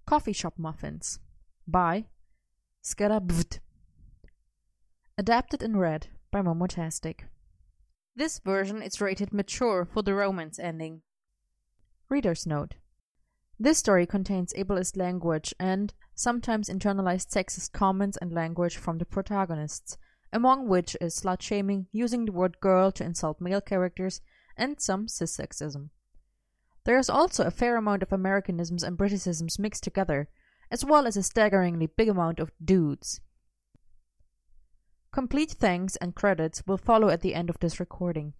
Coffee Shop Muffins by Scarabvd. Adapted and read by Momotastic. This version is rated mature for the romance ending. Reader's note. This story contains ableist language and sometimes internalized sexist comments and language from the protagonists, among which is slut-shaming, using the word girl to insult male characters, and some cis-sexism. There is also a fair amount of Americanisms and Briticisms mixed together, as well as a staggeringly big amount of dudes. Complete thanks and credits will follow at the end of this recording.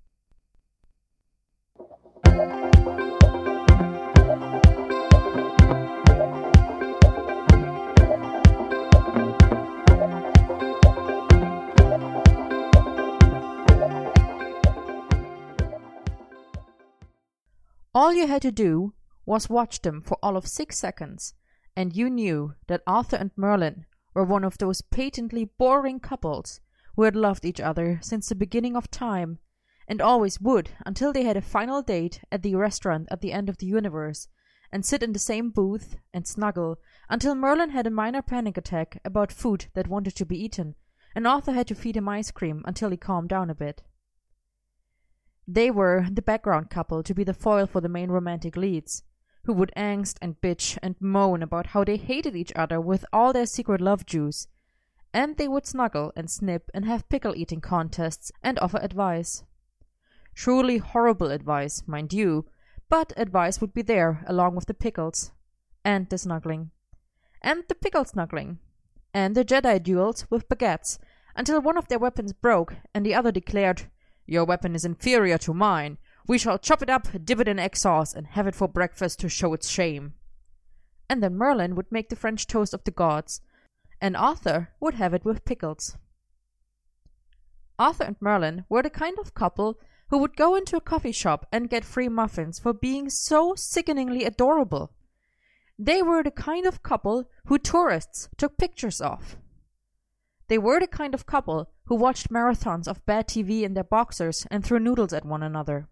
All you had to do was watch them for all of 6 seconds, and you knew that Arthur and Merlin were one of those patently boring couples who had loved each other since the beginning of time, and always would until they had a final date at the restaurant at the end of the universe, and sit in the same booth and snuggle until Merlin had a minor panic attack about food that wanted to be eaten, and Arthur had to feed him ice cream until he calmed down a bit. They were the background couple to be the foil for the main romantic leads, who would angst and bitch and moan about how they hated each other with all their secret love juice, and they would snuggle and snip and have pickle-eating contests and offer advice. Truly horrible advice, mind you, but advice would be there along with the pickles, and the snuggling, and the pickle snuggling, and the Jedi duels with baguettes, until one of their weapons broke and the other declared, "Your weapon is inferior to mine. We shall chop it up, dip it in egg sauce, and have it for breakfast to show its shame." And then Merlin would make the French toast of the gods, and Arthur would have it with pickles. Arthur and Merlin were the kind of couple who would go into a coffee shop and get free muffins for being so sickeningly adorable. They were the kind of couple who tourists took pictures of. They were the kind of couple who watched marathons of bad TV in their boxers and threw noodles at one another.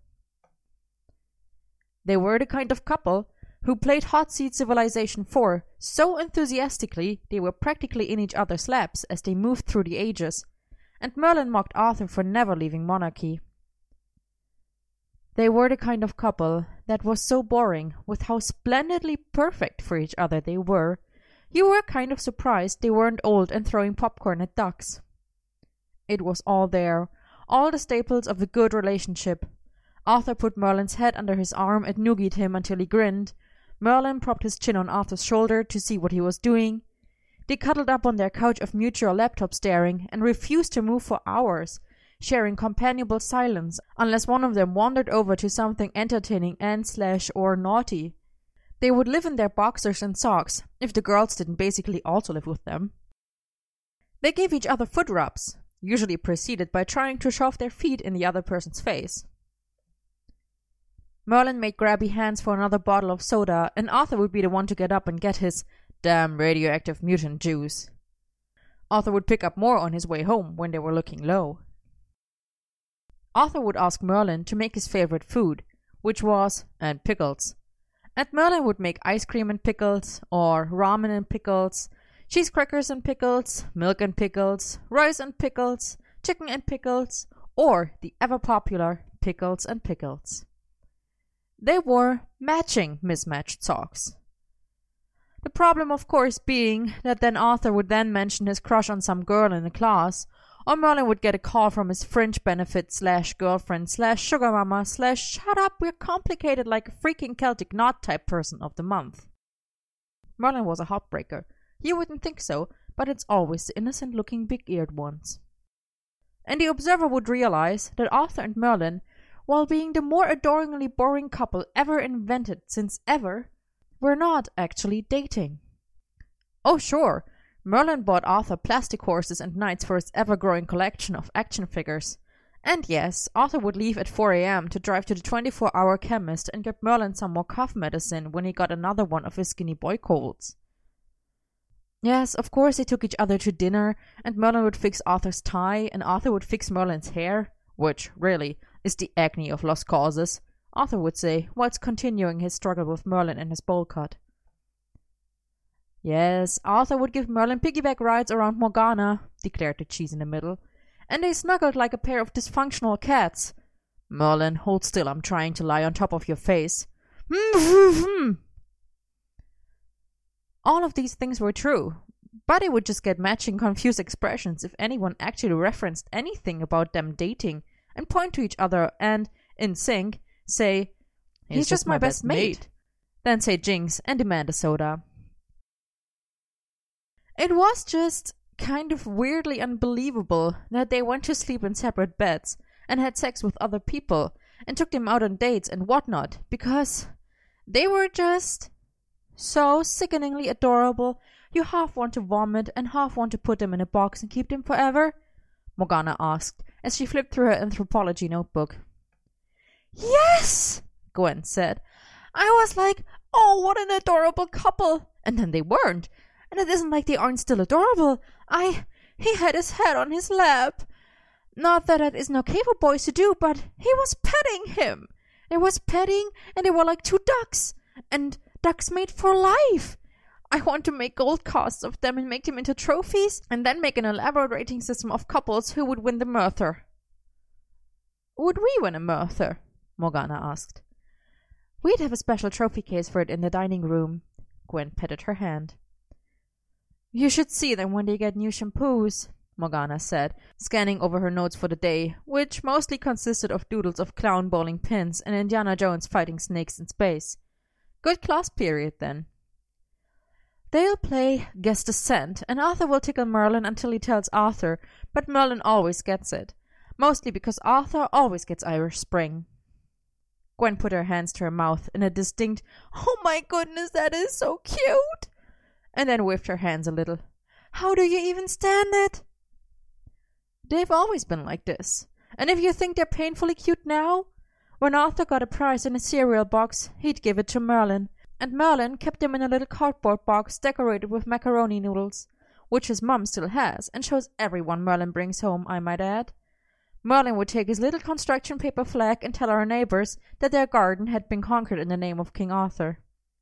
They were the kind of couple who played Hot Seat Civilization 4 so enthusiastically they were practically in each other's laps as they moved through the ages, and Merlin mocked Arthur for never leaving monarchy. They were the kind of couple that was so boring with how splendidly perfect for each other they were, you were kind of surprised they weren't old and throwing popcorn at ducks. It was all there, all the staples of a good relationship. Arthur put Merlin's head under his arm and noogied him until he grinned. Merlin propped his chin on Arthur's shoulder to see what he was doing. They cuddled up on their couch of mutual laptop staring and refused to move for hours, sharing companionable silence unless one of them wandered over to something entertaining and/or naughty. They would live in their boxers and socks, if the girls didn't basically also live with them. They gave each other foot rubs, usually preceded by trying to shove their feet in the other person's face. Merlin made grabby hands for another bottle of soda, and Arthur would be the one to get up and get his damn radioactive mutant juice. Arthur would pick up more on his way home when they were looking low. Arthur would ask Merlin to make his favorite food, which was, and pickles. And Merlin would make ice cream and pickles, or ramen and pickles, cheese crackers and pickles, milk and pickles, rice and pickles, chicken and pickles, or the ever-popular pickles and pickles. They wore matching mismatched socks. The problem, of course, being that then Arthur would then mention his crush on some girl in the class, or Merlin would get a call from his fringe benefit/girlfriend/sugar mama/shut up, we're complicated like a freaking Celtic knot type person of the month. Merlin was a heartbreaker. You wouldn't think so, but it's always the innocent-looking big-eared ones. And the observer would realize that Arthur and Merlin, while being the more adoringly boring couple ever invented since ever, were not actually dating. Oh sure, Merlin bought Arthur plastic horses and knights for his ever-growing collection of action figures. And yes, Arthur would leave at 4 a.m. to drive to the 24-hour chemist and get Merlin some more cough medicine when he got another one of his skinny boy colds. Yes, of course they took each other to dinner, and Merlin would fix Arthur's tie, and Arthur would fix Merlin's hair, which, really, is the agony of lost causes, Arthur would say, whilst continuing his struggle with Merlin and his bowl cut. Yes, Arthur would give Merlin piggyback rides around Morgana, declared the cheese in the middle, and they snuggled like a pair of dysfunctional cats. Merlin, hold still, I'm trying to lie on top of your face. All of these things were true, but they would just get matching confused expressions if anyone actually referenced anything about them dating and point to each other and, in sync, say, he's just my best mate. Then say Jinx and demand a soda. It was just kind of weirdly unbelievable that they went to sleep in separate beds and had sex with other people and took them out on dates and whatnot because they were just so sickeningly adorable you half want to vomit and half want to put them in a box and keep them forever? Morgana asked as she flipped through her anthropology notebook. Yes, Gwen said. I was like, oh, what an adorable couple. And then they weren't. And it isn't like they aren't still adorable. He had his head on his lap. Not that it isn't okay for boys to do, but he was petting him. It was petting, and they were like two ducks. And ducks made for life. I want to make gold casts of them and make them into trophies, and then make an elaborate rating system of couples who would win the Merthyr. Would we win a Merthyr? Morgana asked. We'd have a special trophy case for it in the dining room. Gwen patted her hand. You should see them when they get new shampoos, Morgana said, scanning over her notes for the day, which mostly consisted of doodles of clown bowling pins and Indiana Jones fighting snakes in space. Good class period, then. They'll play Guess the Scent, and Arthur will tickle Merlin until he tells Arthur, but Merlin always gets it, mostly because Arthur always gets Irish Spring. Gwen put her hands to her mouth in a distinct, oh my goodness, that is so cute, and then waved her hands a little. How do you even stand it? They've always been like this. And if you think they're painfully cute now, when Arthur got a prize in a cereal box, he'd give it to Merlin, and Merlin kept them in a little cardboard box decorated with macaroni noodles, which his mum still has, and shows everyone Merlin brings home, I might add. Merlin would take his little construction paper flag and tell our neighbors that their garden had been conquered in the name of King Arthur.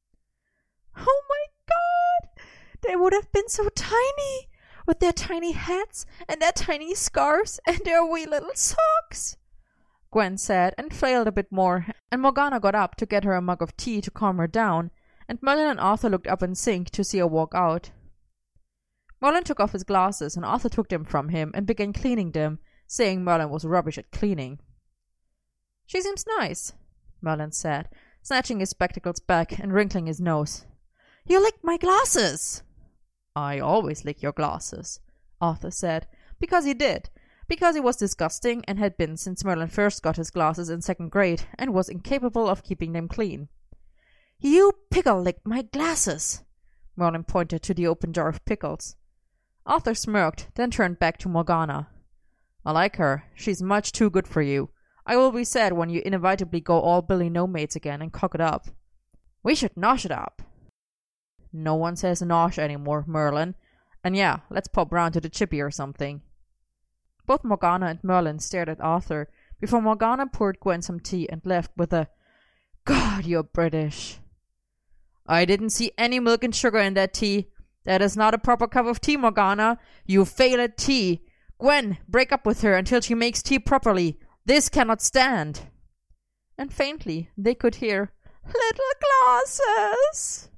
Oh my God! They would have been so tiny, with their tiny hats and their tiny scarves and their wee little socks, Gwen said, and flailed a bit more, and Morgana got up to get her a mug of tea to calm her down, and Merlin and Arthur looked up in sync to see her walk out. Merlin took off his glasses, and Arthur took them from him and began cleaning them, saying Merlin was rubbish at cleaning. She seems nice, Merlin said, snatching his spectacles back and wrinkling his nose. You licked my glasses! I always lick your glasses, Arthur said, because he did. Because he was disgusting and had been since Merlin first got his glasses in 2nd grade and was incapable of keeping them clean. You pickle licked my glasses, Merlin pointed to the open jar of pickles. Arthur smirked, then turned back to Morgana. I like her. She's much too good for you. I will be sad when you inevitably go all Billy No-Mates again and cock it up. We should nosh it up. No one says nosh anymore, Merlin. And yeah, let's pop round to the chippy or something. Both Morgana and Merlin stared at Arthur before Morgana poured Gwen some tea and left with a, God, you're British. I didn't see any milk and sugar in that tea. That is not a proper cup of tea, Morgana. You fail at tea. Gwen, break up with her until she makes tea properly. This cannot stand. And faintly they could hear, Little glasses.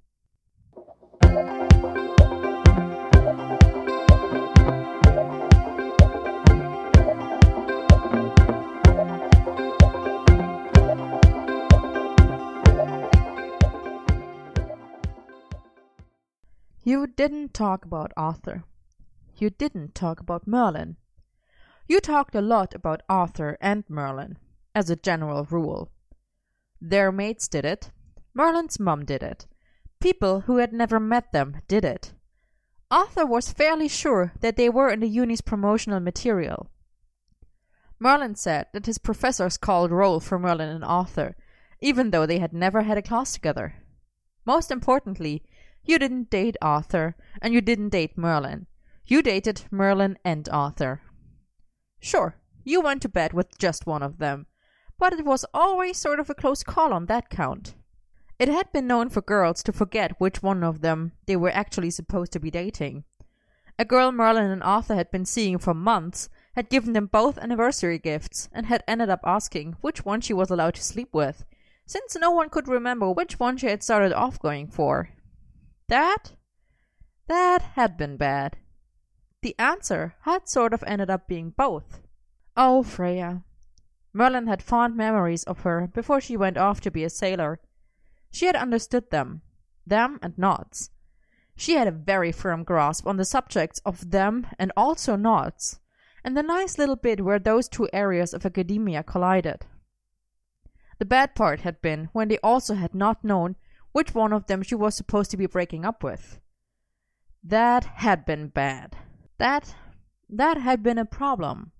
You didn't talk about Arthur. You didn't talk about Merlin. You talked a lot about Arthur and Merlin, as a general rule. Their mates did it. Merlin's mum did it. People who had never met them did it. Arthur was fairly sure that they were in the uni's promotional material. Merlin said that his professors called roll for Merlin and Arthur, even though they had never had a class together. Most importantly, you didn't date Arthur, and you didn't date Merlin. You dated Merlin and Arthur. Sure, you went to bed with just one of them, but it was always sort of a close call on that count. It had been known for girls to forget which one of them they were actually supposed to be dating. A girl Merlin and Arthur had been seeing for months had given them both anniversary gifts and had ended up asking which one she was allowed to sleep with, since no one could remember which one she had started off going for. That had been bad. The answer had sort of ended up being both. Oh, Freya. Merlin had fond memories of her before she went off to be a sailor. She had understood them and knots. She had a very firm grasp on the subjects of them and also knots, and the nice little bit where those two areas of academia collided. The bad part had been when they also had not known which one of them she was supposed to be breaking up with. That had been bad. That had been a problem.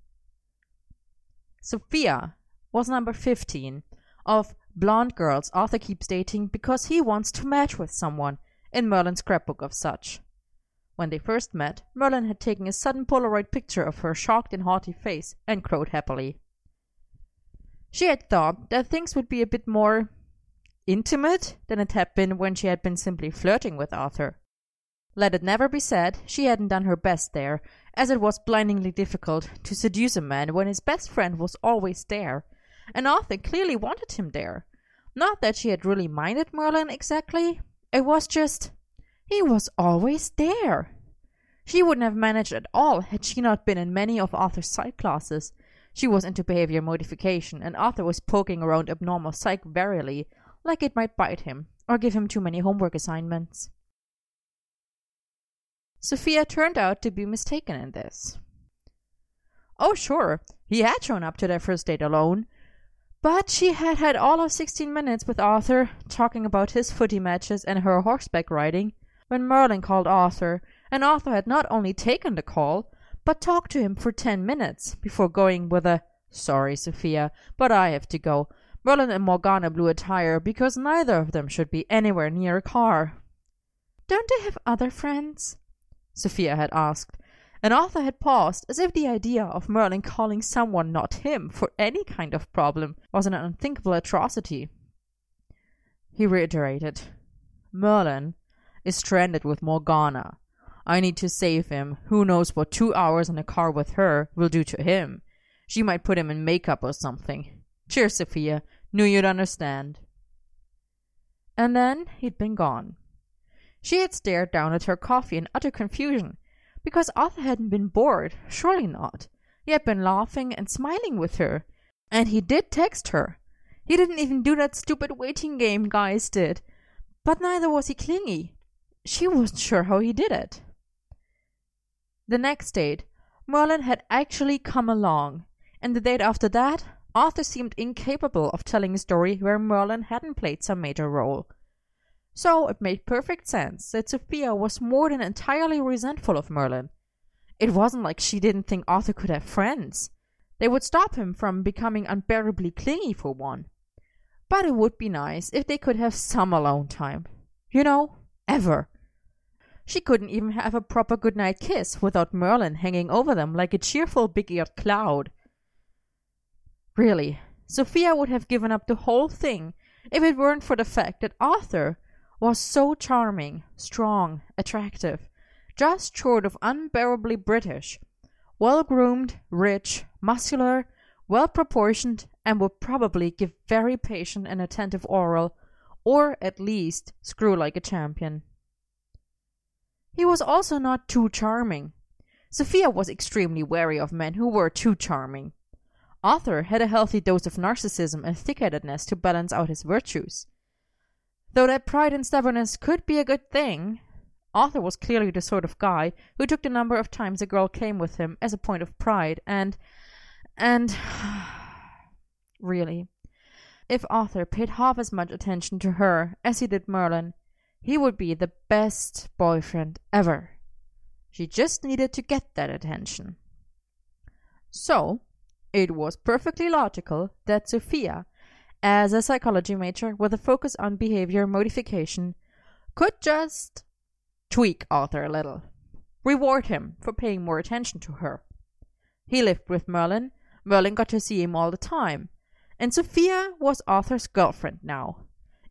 Sophia was number 15 of blonde girls Arthur keeps dating because he wants to match with someone in Merlin's scrapbook of such. When they first met, Merlin had taken a sudden Polaroid picture of her shocked and haughty face and crowed happily. She had thought that things would be a bit more intimate than it had been when she had been simply flirting with Arthur. Let it never be said she hadn't done her best there, as it was blindingly difficult to seduce a man when his best friend was always there, and Arthur clearly wanted him there. Not that she had really minded Merlin exactly, it was just he was always there. She wouldn't have managed at all had she not been in many of Arthur's psych classes. She was into behavior modification, and Arthur was poking around abnormal psych warily, like it might bite him or give him too many homework assignments. Sophia turned out to be mistaken in this. Oh, sure, he had shown up to their first date alone, but she had had all of 16 minutes with Arthur, talking about his footy matches and her horseback riding, when Merlin called Arthur, and Arthur had not only taken the call, but talked to him for 10 minutes before going with a, "Sorry, Sophia, but I have to go. Merlin and Morgana blew a tire because neither of them should be anywhere near a car." "Don't they have other friends?" Sophia had asked, and Arthur had paused as if the idea of Merlin calling someone not him for any kind of problem was an unthinkable atrocity. He reiterated, "Merlin is stranded with Morgana. I need to save him. Who knows what 2 hours in a car with her will do to him? She might put him in makeup or something. Cheers, Sophia. Knew you'd understand." And then he'd been gone. She had stared down at her coffee in utter confusion, because Arthur hadn't been bored, surely not. He had been laughing and smiling with her, and he did text her. He didn't even do that stupid waiting game guys did, but neither was he clingy. She wasn't sure how he did it. The next date, Merlin had actually come along, and the date after that, Arthur seemed incapable of telling a story where Merlin hadn't played some major role. So it made perfect sense that Sophia was more than entirely resentful of Merlin. It wasn't like she didn't think Arthur could have friends. They would stop him from becoming unbearably clingy for one. But it would be nice if they could have some alone time. You know, ever. She couldn't even have a proper goodnight kiss without Merlin hanging over them like a cheerful big-eared cloud. Really, Sophia would have given up the whole thing if it weren't for the fact that Arthur was so charming, strong, attractive, just short of unbearably British, well-groomed, rich, muscular, well-proportioned, and would probably give very patient and attentive oral, or at least screw like a champion. He was also not too charming. Sophia was extremely wary of men who were too charming. Arthur had a healthy dose of narcissism and thick-headedness to balance out his virtues. Though that pride and stubbornness could be a good thing, Arthur was clearly the sort of guy who took the number of times a girl came with him as a point of pride, and really, if Arthur paid half as much attention to her as he did Merlin, he would be the best boyfriend ever. She just needed to get that attention. So, it was perfectly logical that Sophia, as a psychology major with a focus on behavior modification, could just tweak Arthur a little, reward him for paying more attention to her. He lived with Merlin, Merlin got to see him all the time, and Sophia was Arthur's girlfriend now.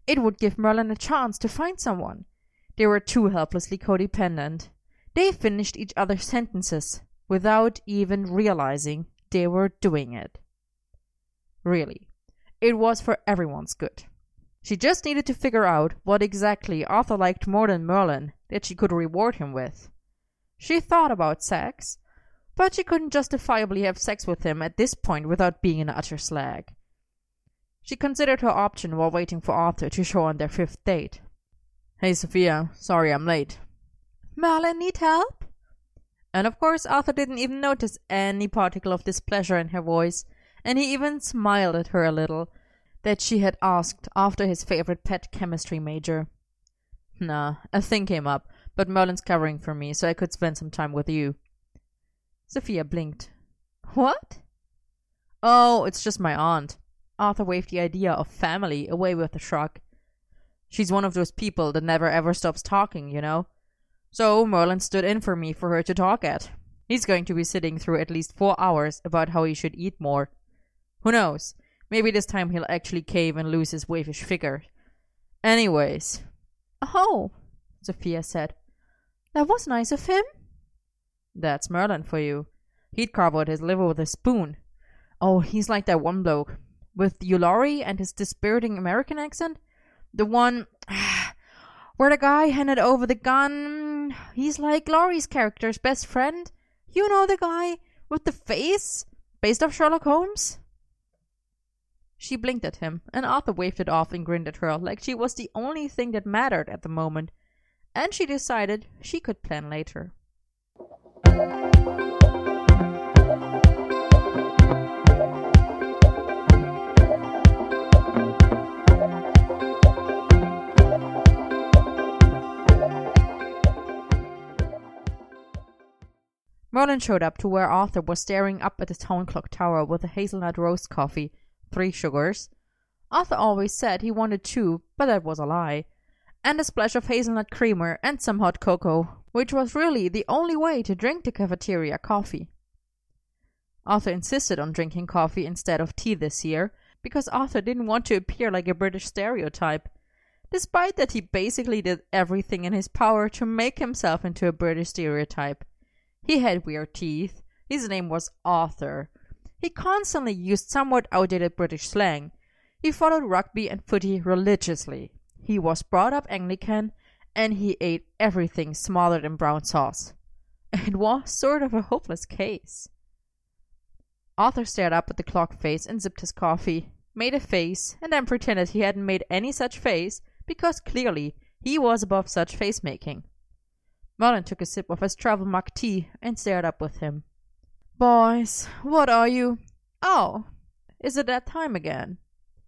It would give Merlin a chance to find someone. They were too helplessly codependent. They finished each other's sentences without even realizing they were doing it. Really, it was for everyone's good. She just needed to figure out what exactly Arthur liked more than Merlin that she could reward him with. She thought about sex, but she couldn't justifiably have sex with him at this point without being an utter slag. She considered her option while waiting for Arthur to show on their 5th date. "Hey, Sophia, sorry I'm late." "Merlin, need help?" And of course Arthur didn't even notice any particle of displeasure in her voice, and he even smiled at her a little, that she had asked after his favorite pet chemistry major. "Nah, a thing came up, but Merlin's covering for me, so I could spend some time with you." Sophia blinked. "What?" "Oh, it's just my aunt." Arthur waved the idea of family away with a shrug. "She's one of those people that never ever stops talking, you know. So Merlin stood in for me for her to talk at. He's going to be sitting through at least 4 hours about how he should eat more. Who knows? Maybe this time he'll actually cave and lose his wavish figure. Anyways." "Oh," Sophia said. "That was nice of him." "That's Merlin for you. He'd carve out his liver with a spoon. Oh, he's like that one bloke with Hugh Laurie and his dispiriting American accent. The one where the guy handed over the gun. He's like Laurie's character's best friend. You know, the guy with the face, based off Sherlock Holmes?" She blinked at him, and Arthur waved it off and grinned at her like she was the only thing that mattered at the moment, and she decided she could plan later. Merlin showed up to where Arthur was staring up at the town clock tower with a hazelnut roast coffee, 3 sugars. Arthur always said he wanted 2, but that was a lie, and a splash of hazelnut creamer and some hot cocoa, which was really the only way to drink the cafeteria coffee. Arthur insisted on drinking coffee instead of tea this year, because Arthur didn't want to appear like a British stereotype, despite that he basically did everything in his power to make himself into a British stereotype. He had weird teeth. His name was Arthur. He constantly used somewhat outdated British slang. He followed rugby and footy religiously. He was brought up Anglican, and he ate everything smothered in brown sauce. It was sort of a hopeless case. Arthur stared up at the clock face and sipped his coffee, made a face, and then pretended he hadn't made any such face, because clearly he was above such face-making. Merlin took a sip of his travel mug tea and stared up with him. "Boys, what are you? Oh, is it that time again?"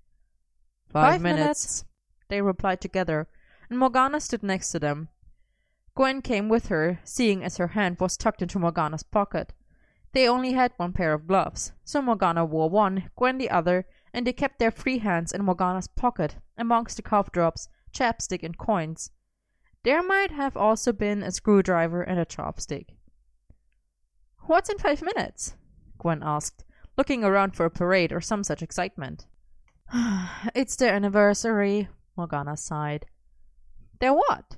5 minutes, they replied together, and Morgana stood next to them. Gwen came with her, seeing as her hand was tucked into Morgana's pocket. They only had 1 pair of gloves, so Morgana wore one, Gwen the other, and they kept their free hands in Morgana's pocket, amongst the cough drops, chapstick, and coins. There might have also been a screwdriver and a chopstick. "What's in 5 minutes?" Gwen asked, looking around for a parade or some such excitement. "It's their anniversary," Morgana sighed. "Their what?"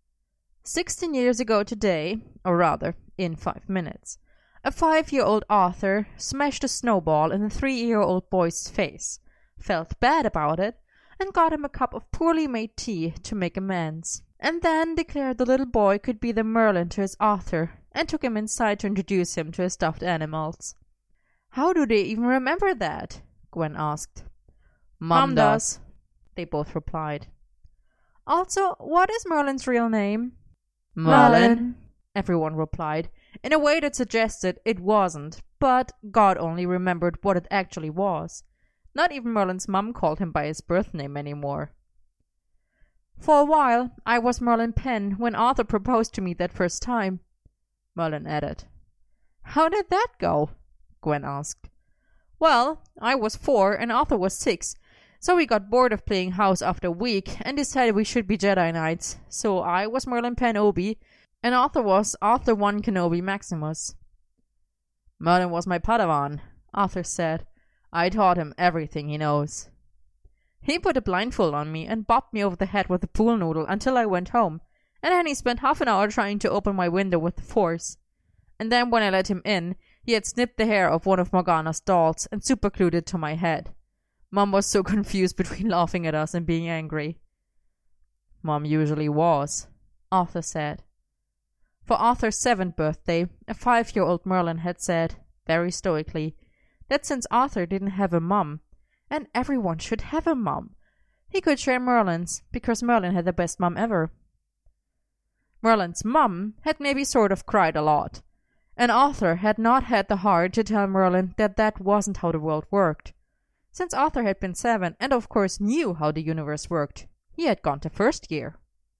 16 years ago today, or rather, in 5 minutes, a 5-year-old Arthur smashed a snowball in a 3-year-old boy's face, felt bad about it, and got him a cup of poorly made tea to make amends, and then declared the little boy could be the Merlin to his Arthur, and took him inside to introduce him to his stuffed animals. "How do they even remember that?" Gwen asked. "Mom does," they both replied. "Also, what is Merlin's real name?" "Merlin," everyone replied, in a way that suggested it wasn't, but God only remembered what it actually was. Not even Merlin's mum called him by his birth name anymore. "For a while, I was Merlin Penn when Arthur proposed to me that first time," Merlin added. "How did that go?" Gwen asked. "Well, I was 4 and Arthur was 6, so we got bored of playing house after a week and decided we should be Jedi Knights. So I was Merlin Penn Obi, and Arthur was Arthur 1 Kenobi Maximus." "Merlin was my Padawan," Arthur said. "I taught him everything he knows." He put a blindfold on me and bopped me over the head with a pool noodle until I went home, and then he spent half an hour trying to open my window with the force. And then when I let him in, he had snipped the hair of one of Morgana's dolls and superglued it to my head. Mom was so confused between laughing at us and being angry. Mom usually was, Arthur said. For Arthur's 7th birthday, a 5-year-old Merlin had said, very stoically, that since Arthur didn't have a mom, and everyone should have a mom, he could share Merlin's, because Merlin had the best mom ever. Merlin's mom had maybe sort of cried a lot, and Arthur had not had the heart to tell Merlin that that wasn't how the world worked. Since Arthur had been 7 and of course knew how the universe worked, he had gone to 1st year.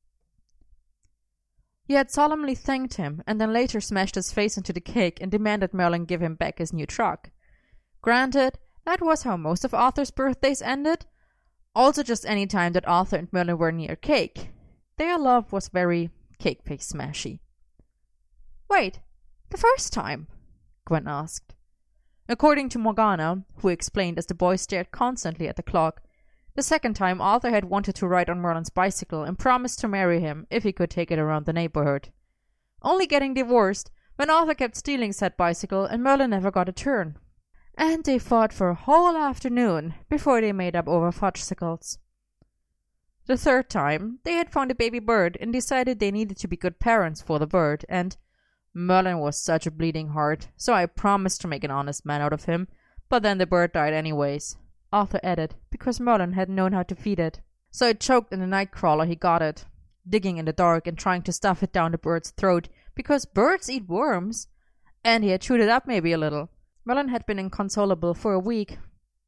He had solemnly thanked him and then later smashed his face into the cake and demanded Merlin give him back his new truck. Granted, that was how most of Arthur's birthdays ended. Also just any time that Arthur and Merlin were near cake. Their love was very cake-face smashy. Wait, the first time? Gwen asked. According to Morgana, who explained as the boy stared constantly at the clock, the 2nd time Arthur had wanted to ride on Merlin's bicycle and promised to marry him if he could take it around the neighborhood. Only getting divorced when Arthur kept stealing said bicycle and Merlin never got a turn. And they fought for a whole afternoon before they made up over fudgesicles. The 3rd time, they had found a baby bird and decided they needed to be good parents for the bird, and Merlin was such a bleeding heart, so I promised to make an honest man out of him, but then the bird died anyways, Arthur added, because Merlin hadn't known how to feed it. So it choked in the night crawler he got it, digging in the dark and trying to stuff it down the bird's throat, because birds eat worms, and he had chewed it up maybe a little. Merlin had been inconsolable for a week.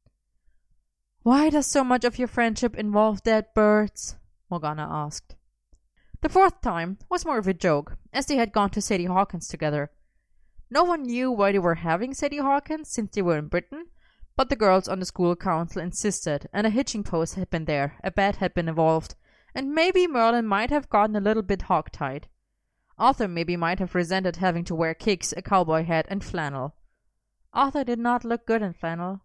"Why does so much of your friendship involve dead birds?" Morgana asked. The 4th time was more of a joke, as they had gone to Sadie Hawkins together. No one knew why they were having Sadie Hawkins since they were in Britain, but the girls on the school council insisted, and a hitching post had been there, a bed had been involved, and maybe Merlin might have gotten a little bit hogtied. Arthur maybe might have resented having to wear kicks, a cowboy hat, and flannel. Arthur did not look good in flannel.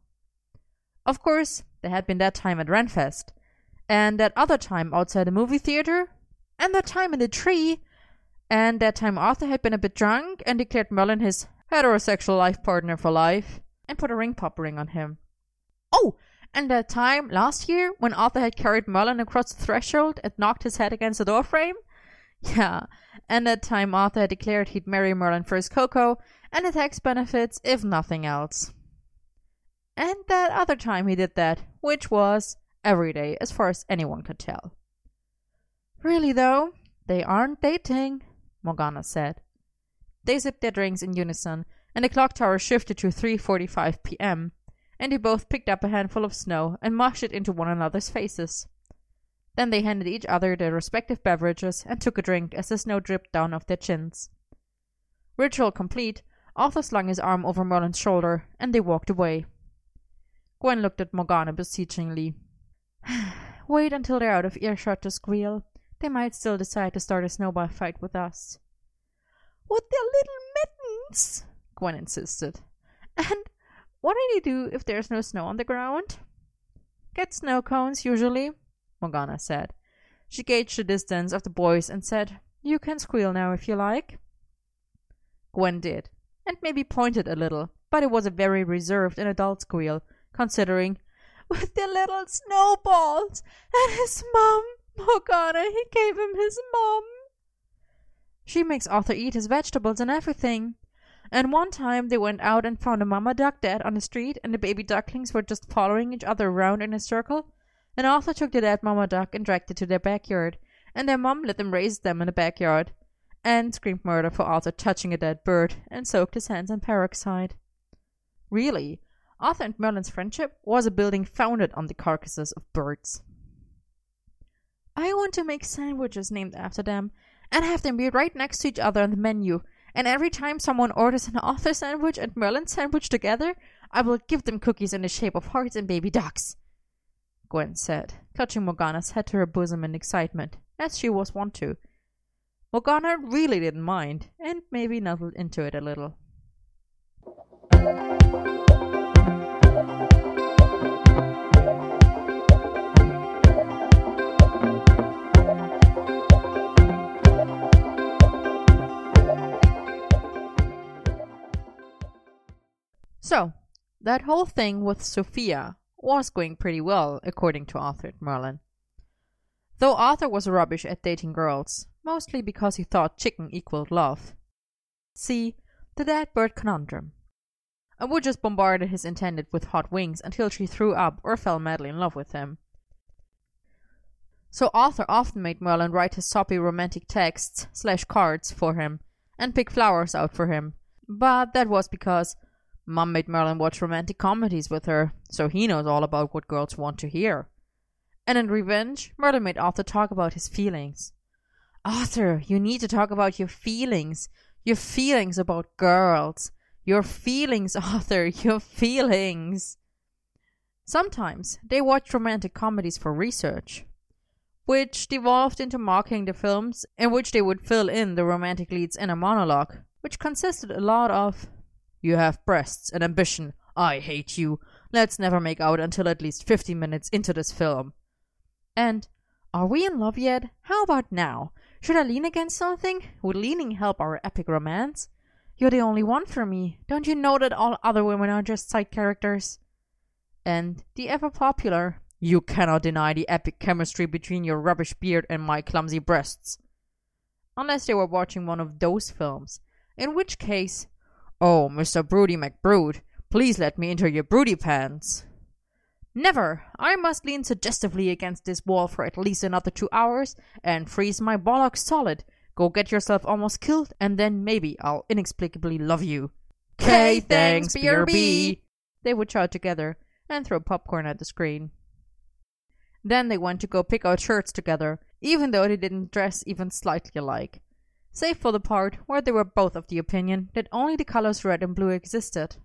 Of course, there had been that time at Renfest, and that other time outside the movie theater, and that time in the tree, and that time Arthur had been a bit drunk and declared Merlin his heterosexual life partner for life, and put a ring pop ring on him. Oh, and that time last year when Arthur had carried Merlin across the threshold and knocked his head against the doorframe? Yeah, and that time Arthur had declared he'd marry Merlin for his cocoa and the tax benefits, if nothing else. And that other time he did that, which was every day, as far as anyone could tell. "Really, though, they aren't dating," Morgana said. They sipped their drinks in unison, and the clock tower shifted to 3:45 p.m., and they both picked up a handful of snow and mushed it into one another's faces. Then they handed each other their respective beverages and took a drink as the snow dripped down off their chins. Ritual complete, Arthur slung his arm over Merlin's shoulder, and they walked away. Gwen looked at Morgana beseechingly. "Wait until they're out of earshot to squeal. They might still decide to start a snowball fight with us." "With their little mittens," Gwen insisted. "And what do they do if there's no snow on the ground?" "Get snow cones, usually," Morgana said. She gauged the distance of the boys and said, "You can squeal now if you like." Gwen did, and maybe pointed a little, but it was a very reserved and adult squeal, considering, "With their little snowballs, and his mom, Morgana, he gave him his mom. She makes Arthur eat his vegetables and everything. And one time they went out and found a mama duck dead on the street, and the baby ducklings were just following each other around in a circle, and Arthur took the dead mama duck and dragged it to their backyard, and their mom let them raise them in the backyard, and screamed murder for Arthur touching a dead bird, and soaked his hands in peroxide. Really, Arthur and Merlin's friendship was a building founded on the carcasses of birds. I want to make sandwiches named after them, and have them be right next to each other on the menu, and every time someone orders an Arthur sandwich and Merlin sandwich together, I will give them cookies in the shape of hearts and baby ducks," Gwen said, clutching Morgana's head to her bosom in excitement, as she was wont to. Morgana really didn't mind, and maybe nuzzled into it a little. So, that whole thing with Sophia was going pretty well, according to Arthur and Merlin. Though Arthur was rubbish at dating girls, mostly because he thought chicken equaled love. See, the dead bird conundrum. And would just bombarded his intended with hot wings until she threw up or fell madly in love with him. So Arthur often made Merlin write his soppy romantic texts / cards for him and pick flowers out for him. But that was because Mum made Merlin watch romantic comedies with her, so he knows all about what girls want to hear. And in revenge, Merlin made Arthur talk about his feelings. Arthur, you need to talk about your feelings. Your feelings about girls. Your feelings, Arthur, your feelings. Sometimes they watched romantic comedies for research, which devolved into marking the films in which they would fill in the romantic lead's inner monologue, which consisted a lot of, "You have breasts and ambition. I hate you. Let's never make out until at least 50 minutes into this film." And, "Are we in love yet? How about now? Should I lean against something? Would leaning help our epic romance? You're the only one for me. Don't you know that all other women are just side characters?" And the ever-popular, "You cannot deny the epic chemistry between your rubbish beard and my clumsy breasts." Unless they were watching one of those films, in which case, "Oh, Mr. Broody McBrood, please let me into your broody pants." Never! I must lean suggestively against this wall for at least another 2 hours and freeze my bollocks solid. Go get yourself almost killed, and then maybe I'll inexplicably love you. "K, thanks, BRB!" They would shout together and throw popcorn at the screen. Then they went to go pick out shirts together, even though they didn't dress even slightly alike. Save for the part where they were both of the opinion that only the colors red and blue existed.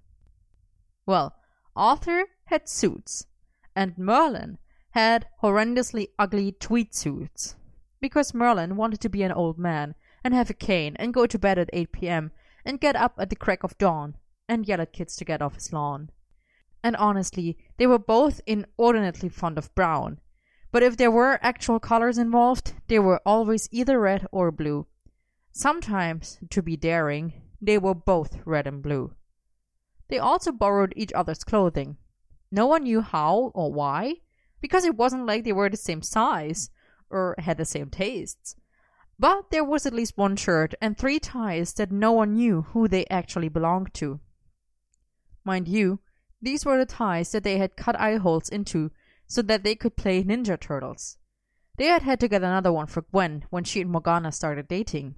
Well, Arthur had suits, and Merlin had horrendously ugly tweed suits. Because Merlin wanted to be an old man and have a cane and go to bed at 8 p.m. and get up at the crack of dawn and yell at kids to get off his lawn. And honestly, they were both inordinately fond of brown. But if there were actual colors involved, they were always either red or blue. Sometimes, to be daring, they were both red and blue. They also borrowed each other's clothing. No one knew how or why, because it wasn't like they were the same size or had the same tastes. But there was at least one shirt and 3 ties that no one knew who they actually belonged to. Mind you, these were the ties that they had cut eye holes into so that they could play Ninja Turtles. They had to get another one for Gwen when she and Morgana started dating.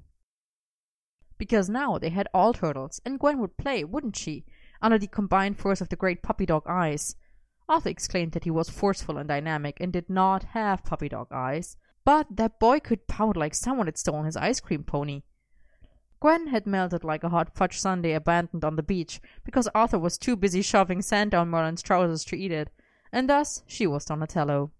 Because now they had all turtles, and Gwen would play, wouldn't she, under the combined force of the great puppy dog eyes. Arthur exclaimed that he was forceful and dynamic and did not have puppy dog eyes, but that boy could pout like someone had stolen his ice cream pony. Gwen had melted like a hot fudge sundae abandoned on the beach because Arthur was too busy shoving sand down Merlin's trousers to eat it, and thus she was Donatello.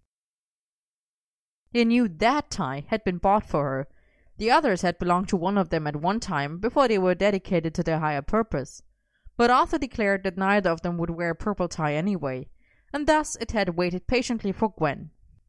They knew that tie had been bought for her. The others had belonged to one of them at one time before they were dedicated to their higher purpose. But Arthur declared that neither of them would wear a purple tie anyway, and thus it had waited patiently for Gwen.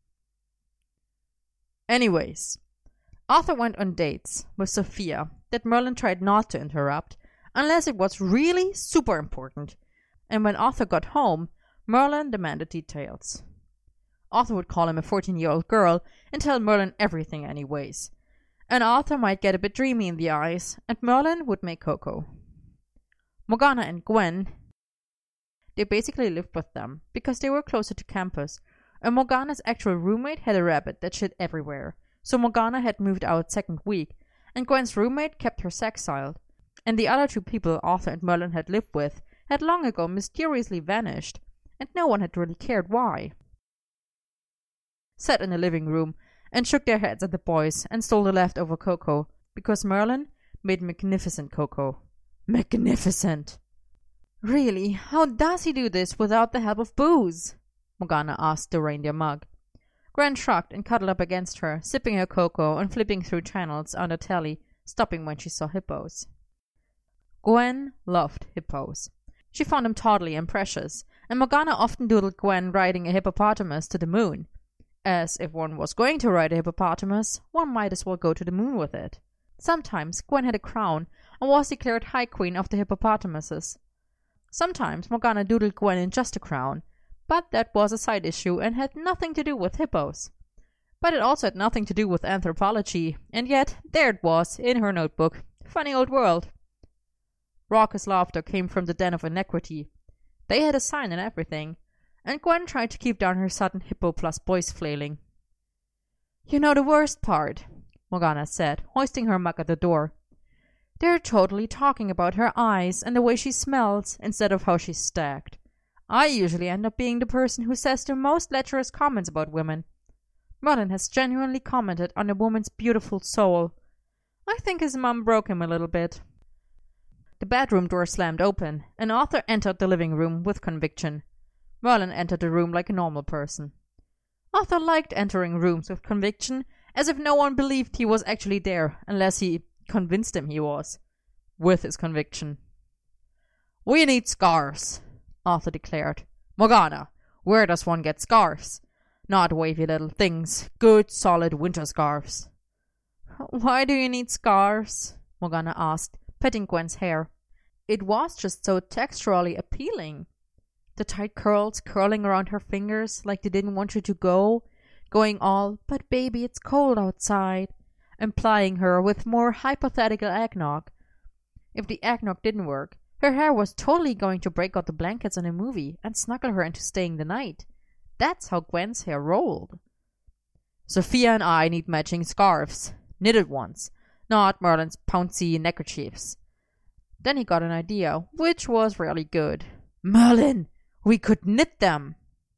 Anyways, Arthur went on dates with Sophia that Merlin tried not to interrupt unless it was really super important, and when Arthur got home, Merlin demanded details. Arthur would call him a 14-year-old girl and tell Merlin everything anyways, and Arthur might get a bit dreamy in the eyes, and Merlin would make cocoa. Morgana and Gwen, they basically lived with them because they were closer to campus, and Morgana's actual roommate had a rabbit that shit everywhere, so Morgana had moved out second week, and Gwen's roommate kept her sexiled, and the other 2 people Arthur and Merlin had lived with had long ago mysteriously vanished, and no one had really cared why. Sat in the living room and shook their heads at the boys and stole the leftover cocoa, because Merlin made magnificent cocoa. Magnificent! Really, how does he do this without the help of booze? Morgana asked the reindeer mug. Gwen shrugged and cuddled up against her, sipping her cocoa and flipping through channels on the telly, stopping when she saw hippos. Gwen loved hippos. She found them tawdry and precious, and Morgana often doodled Gwen riding a hippopotamus to the moon. As if one was going to ride a hippopotamus, one might as well go to the moon with it. Sometimes Gwen had a crown and was declared High Queen of the hippopotamuses. Sometimes Morgana doodled Gwen in just a crown, but that was a side issue and had nothing to do with hippos. But it also had nothing to do with anthropology, and yet there it was in her notebook. Funny old world. Raucous laughter came from the den of iniquity. They had a sign and everything, and Gwen tried to keep down her sudden hippo plus boys flailing. "You know the worst part," Morgana said, hoisting her mug at the door. "They're totally talking about her eyes and the way she smells instead of how she's stacked. I usually end up being the person who says the most lecherous comments about women. Merlin has genuinely commented on a woman's beautiful soul. I think his mum broke him a little bit." The bedroom door slammed open, and Arthur entered the living room with conviction. Merlin entered the room like a normal person. Arthur liked entering rooms with conviction, as if no one believed he was actually there, unless he convinced them he was, with his conviction. "We need scarves," Arthur declared. "Morgana, where does one get scarves? Not wavy little things, good solid winter scarves." "Why do you need scarves?" Morgana asked, petting Gwen's hair. It was just so texturally appealing. The tight curls curling around her fingers like they didn't want her to go, going all, "But baby, it's cold outside," and plying her with more hypothetical eggnog. If the eggnog didn't work, her hair was totally going to break out the blankets in a movie and snuggle her into staying the night. That's how Gwen's hair rolled. "Sophia and I need matching scarves. Knitted ones, not Merlin's pouncy neckerchiefs." Then he got an idea, which was really good. "Merlin, we could knit them!"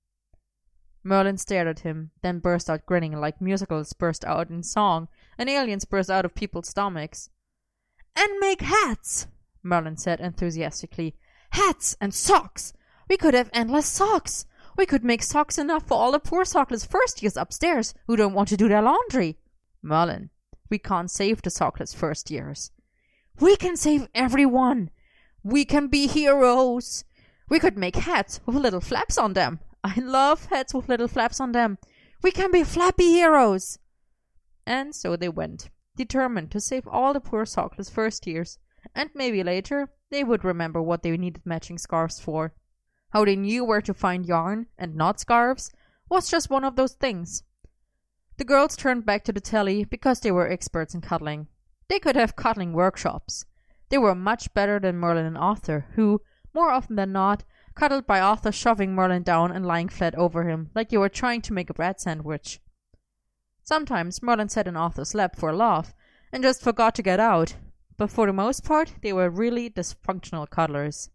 Merlin stared at him, then burst out grinning like musicals burst out in song and aliens burst out of people's stomachs. "And make hats!" Merlin said enthusiastically. "Hats and socks! We could have endless socks! We could make socks enough for all the poor sockless first years upstairs who don't want to do their laundry." "Merlin, we can't save the sockless first years." "We can save everyone! We can be heroes! We could make hats with little flaps on them. I love hats with little flaps on them. We can be flappy heroes!" And so they went, determined to save all the poor sockless first years, and maybe later they would remember what they needed matching scarves for. How they knew where to find yarn and not scarves was just one of those things. The girls turned back to the telly because they were experts in cuddling. They could have cuddling workshops. They were much better than Merlin and Arthur, who, more often than not, cuddled by Arthur shoving Merlin down and lying flat over him, like you were trying to make a bread sandwich. Sometimes Merlin sat in Arthur's lap for a laugh and just forgot to get out, but for the most part they were really dysfunctional cuddlers.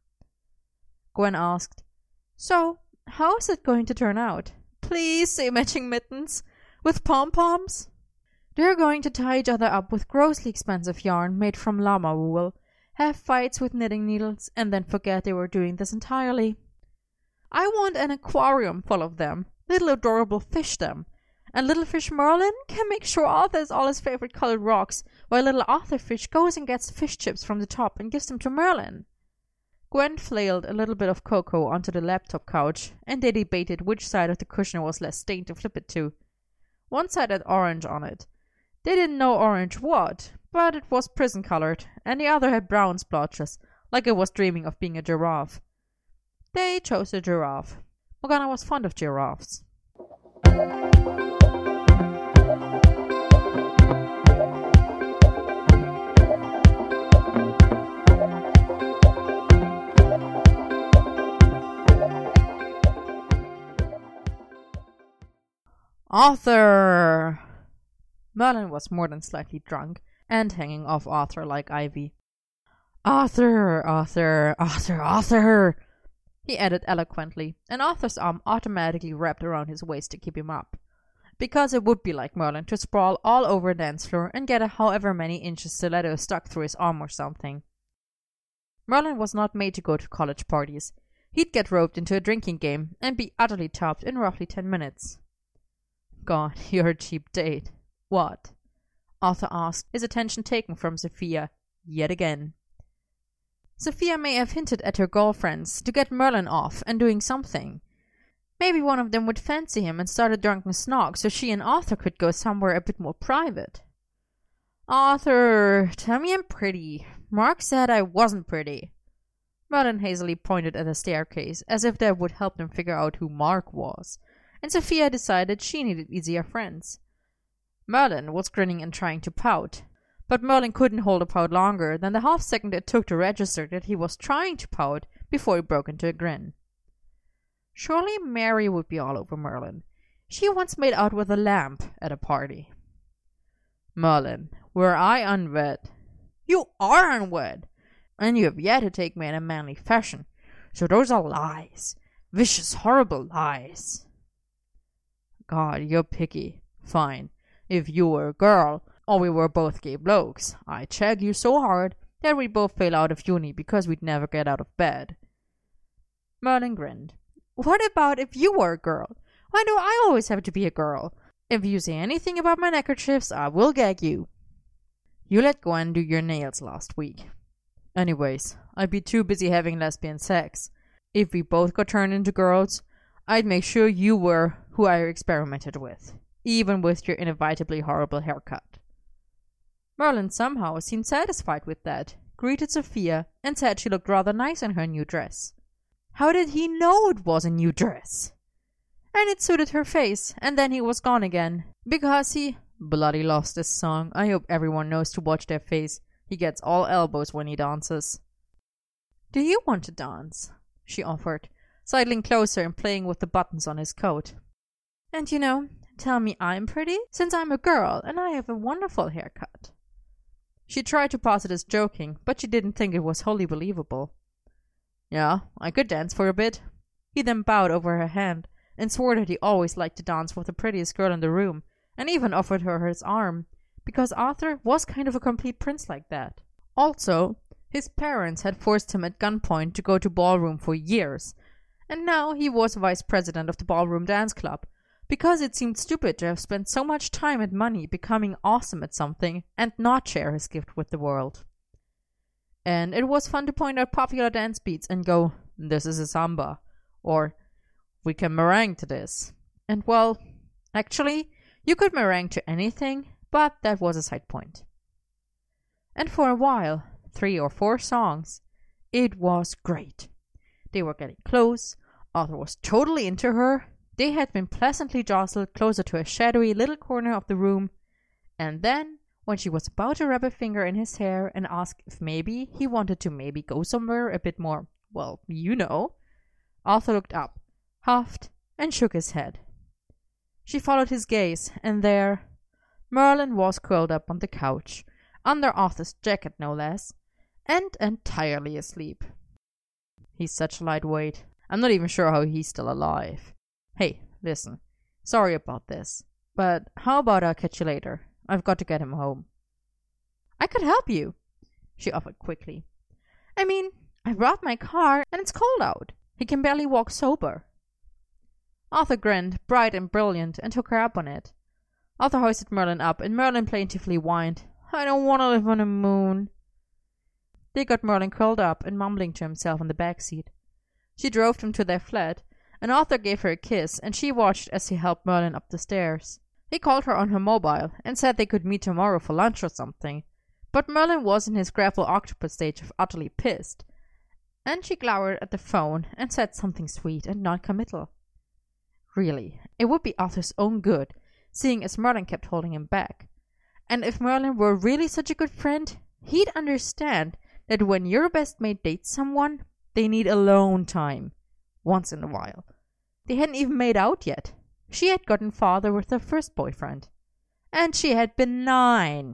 Gwen asked, "So, how is it going to turn out? Please say matching mittens with pom-poms?" "They're going to tie each other up with grossly expensive yarn made from llama wool, have fights with knitting needles, and then forget they were doing this entirely. I want an aquarium full of them, little adorable fish them, and little fish Merlin can make sure Arthur has all his favorite colored rocks, while little Arthur fish goes and gets fish chips from the top and gives them to Merlin." Gwen flailed a little bit of cocoa onto the laptop couch, and they debated which side of the cushion was less stained to flip it to. One side had orange on it. They didn't know orange what, but it was prison-colored, and the other had brown splotches, like it was dreaming of being a giraffe. They chose the giraffe. Morgana was fond of giraffes. "Arthur!" Merlin was more than slightly drunk and hanging off Arthur like ivy. "Arthur, Arthur, Arthur, Arthur!" he added eloquently, and Arthur's arm automatically wrapped around his waist to keep him up, because it would be like Merlin to sprawl all over a dance floor and get a however many inches stiletto stuck through his arm or something. Merlin was not made to go to college parties. He'd get roped into a drinking game and be utterly topped in roughly 10 minutes. "God, you're a cheap date." "What?" Arthur asked, his attention taken from Sophia yet again. Sophia may have hinted at her girlfriends to get Merlin off and doing something. Maybe one of them would fancy him and start a drunken snog so she and Arthur could go somewhere a bit more private. "Arthur, tell me I'm pretty. Mark said I wasn't pretty." Merlin hazily pointed at the staircase, as if that would help them figure out who Mark was, and Sophia decided she needed easier friends. Merlin was grinning and trying to pout, but Merlin couldn't hold a pout longer than the half second it took to register that he was trying to pout before he broke into a grin. Surely Mary would be all over Merlin. She once made out with a lamp at a party. Merlin, were I unwed? You are unwed, and you have yet to take me in a manly fashion, so those are lies. Vicious, horrible lies. God, you're picky. Fine. If you were a girl, or we were both gay blokes, I'd shag you so hard that we'd both fail out of uni because we'd never get out of bed. Merlin grinned. What about if you were a girl? Why do I always have to be a girl? If you say anything about my neckerchiefs, I will gag you. You let Gwen do your nails last week. Anyways, I'd be too busy having lesbian sex. If we both got turned into girls, I'd make sure you were who I experimented with, even with your inevitably horrible haircut. Merlin somehow seemed satisfied with that, greeted Sophia, and said she looked rather nice in her new dress. How did he know it was a new dress? And it suited her face, and then he was gone again, because he bloody lost this song. I hope everyone knows to watch their face. He gets all elbows when he dances. Do you want to dance? She offered, sidling closer and playing with the buttons on his coat. And tell me I'm pretty, since I'm a girl and I have a wonderful haircut. She tried to pass it as joking, but she didn't think it was wholly believable. Yeah, I could dance for a bit. He then bowed over her hand and swore that he always liked to dance with the prettiest girl in the room, and even offered her his arm, because Arthur was kind of a complete prince like that. Also, his parents had forced him at gunpoint to go to ballroom for years, and now he was vice president of the ballroom dance club, because it seemed stupid to have spent so much time and money becoming awesome at something and not share his gift with the world. And it was fun to point out popular dance beats and go, this is a samba, or we can meringue to this. And well, actually, you could meringue to anything, but that was a side point. And for a while, 3 or 4 songs, it was great. They were getting close, Arthur was totally into her, they had been pleasantly jostled closer to a shadowy little corner of the room, and then, when she was about to rub a finger in his hair and ask if maybe he wanted to maybe go somewhere a bit more, well, Arthur looked up, huffed, and shook his head. She followed his gaze, and there, Merlin was curled up on the couch, under Arthur's jacket no less, and entirely asleep. He's such a lightweight. I'm not even sure how he's still alive. Hey, listen, sorry about this, but how about I catch you later? I've got to get him home. I could help you, she offered quickly. I mean, I brought my car, and it's cold out. He can barely walk sober. Arthur grinned, bright and brilliant, and took her up on it. Arthur hoisted Merlin up, and Merlin plaintively whined, I don't want to live on the moon. They got Merlin curled up and mumbling to himself in the back seat. She drove them to their flat, and Arthur gave her a kiss, and she watched as he helped Merlin up the stairs. He called her on her mobile, and said they could meet tomorrow for lunch or something, but Merlin was in his grapple octopus stage of utterly pissed, and she glowered at the phone and said something sweet and non-committal. Really, it would be Arthur's own good, seeing as Merlin kept holding him back. And if Merlin were really such a good friend, he'd understand that when your best mate dates someone, they need alone time, once in a while. They hadn't even made out yet. She had gotten farther with her first boyfriend. And she had been 9.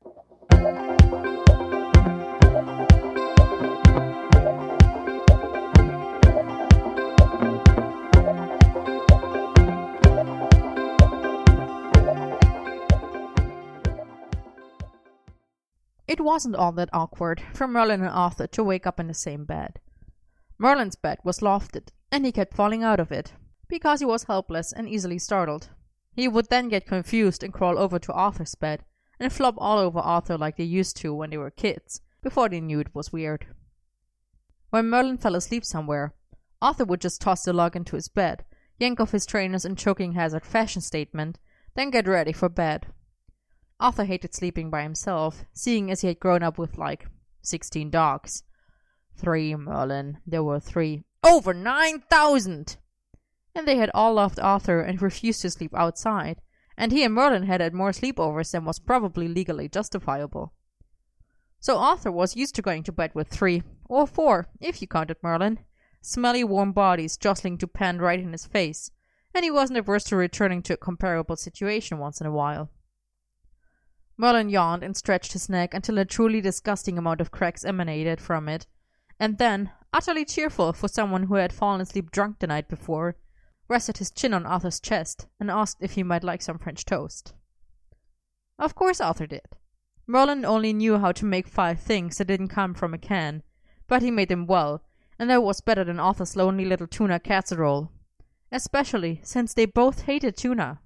It wasn't all that awkward for Merlin and Arthur to wake up in the same bed. Merlin's bed was lofted, and he kept falling out of it, because he was helpless and easily startled. He would then get confused and crawl over to Arthur's bed, and flop all over Arthur like they used to when they were kids, before they knew it was weird. When Merlin fell asleep somewhere, Arthur would just toss the log into his bed, yank off his trainers and choking hazard fashion statement, then get ready for bed. Arthur hated sleeping by himself, seeing as he had grown up with 16 dogs. 3, Merlin. There were 3. Over 9,000! And they had all loved Arthur and refused to sleep outside, and he and Merlin had more sleepovers than was probably legally justifiable. So Arthur was used to going to bed with 3, or 4, if you counted Merlin, smelly warm bodies jostling to pan right in his face, and he wasn't averse to returning to a comparable situation once in a while. Merlin yawned and stretched his neck until a truly disgusting amount of cracks emanated from it, and then, utterly cheerful for someone who had fallen asleep drunk the night before, rested his chin on Arthur's chest and asked if he might like some French toast. Of course Arthur did. Merlin only knew how to make 5 things that didn't come from a can, but he made them well, and that was better than Arthur's lonely little tuna casserole, especially since they both hated tuna.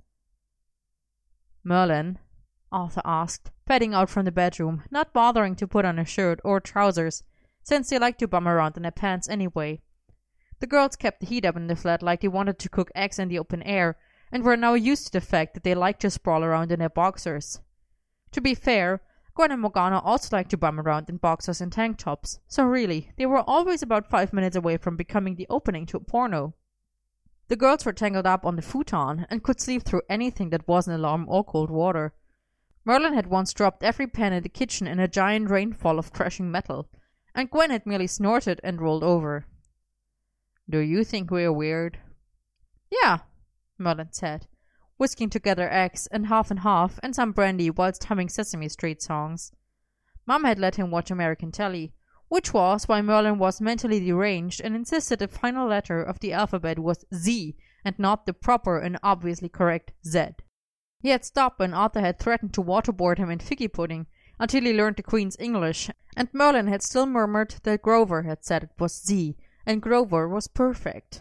Merlin, Arthur asked, padding out from the bedroom, not bothering to put on a shirt or trousers, since they liked to bum around in their pants anyway. The girls kept the heat up in the flat like they wanted to cook eggs in the open air, and were now used to the fact that they liked to sprawl around in their boxers. To be fair, Gwen and Morgana also liked to bum around in boxers and tank tops, so really, they were always about 5 minutes away from becoming the opening to a porno. The girls were tangled up on the futon and could sleep through anything that wasn't alarm or cold water. Merlin had once dropped every pan in the kitchen in a giant rainfall of crashing metal, and Gwen had merely snorted and rolled over. "Do you think we're weird?" "Yeah," Merlin said, whisking together eggs and half and some brandy whilst humming Sesame Street songs. Mom had let him watch American telly, which was why Merlin was mentally deranged and insisted the final letter of the alphabet was Z and not the proper and obviously correct Z. He had stopped when Arthur had threatened to waterboard him in figgy pudding until he learned the Queen's English, and Merlin had still murmured that Grover had said it was Z, and Grover was perfect.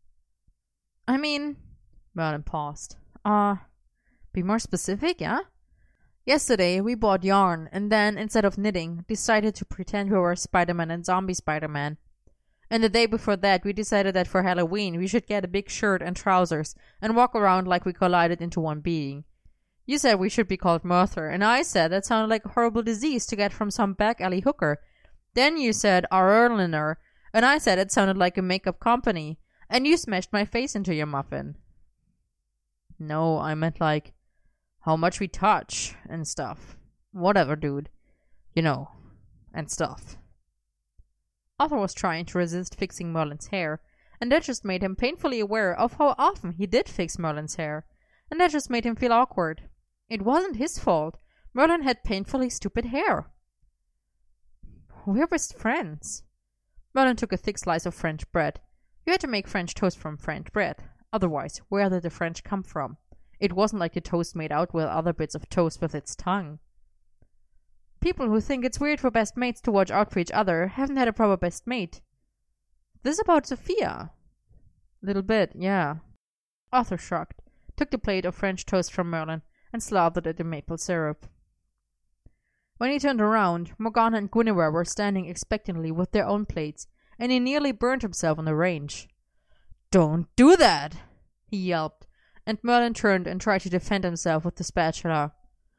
"I mean," Merlin paused. Be more specific, yeah? "Yesterday we bought yarn, and then, instead of knitting, decided to pretend we were Spider-Man and Zombie Spider-Man. And the day before that we decided that for Halloween we should get a big shirt and trousers and walk around like we collided into one being. You said we should be called Merthyr, and I said that sounded like a horrible disease to get from some back alley hooker. Then you said Arliner, and I said it sounded like a makeup company, and you smashed my face into your muffin." "No, I meant like how much we touch and stuff. Whatever, dude. You know, and stuff." Arthur was trying to resist fixing Merlin's hair, and that just made him painfully aware of how often he did fix Merlin's hair, and that just made him feel awkward. It wasn't his fault. Merlin had painfully stupid hair. "We're best friends." Merlin took a thick slice of French bread. You had to make French toast from French bread. Otherwise, where did the French come from? It wasn't like the toast made out with other bits of toast with its tongue. "People who think it's weird for best mates to watch out for each other haven't had a proper best mate." "This about Sophia?" "Little bit, yeah." Arthur shrugged, took the plate of French toast from Merlin, and slathered it in maple syrup. When he turned around, Morgana and Guinevere were standing expectantly with their own plates, and he nearly burned himself on the range. "Don't do that!" he yelped, and Merlin turned and tried to defend himself with the spatula.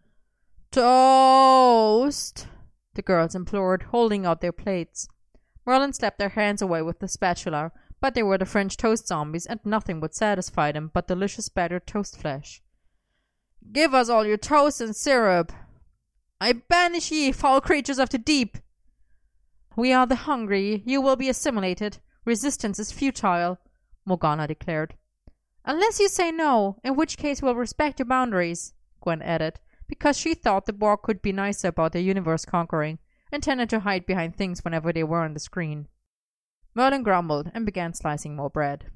"Toast!" the girls implored, holding out their plates. Merlin slapped their hands away with the spatula, but they were the French toast zombies, and nothing would satisfy them but delicious battered toast flesh. "Give us all your toast and syrup!" "I banish ye, foul creatures of the deep!" "We are the hungry. You will be assimilated. Resistance is futile," Morgana declared. "Unless you say no, in which case we'll respect your boundaries," Gwen added, because she thought the Borg could be nicer about their universe conquering, and tended to hide behind things whenever they were on the screen. Merlin grumbled and began slicing more bread.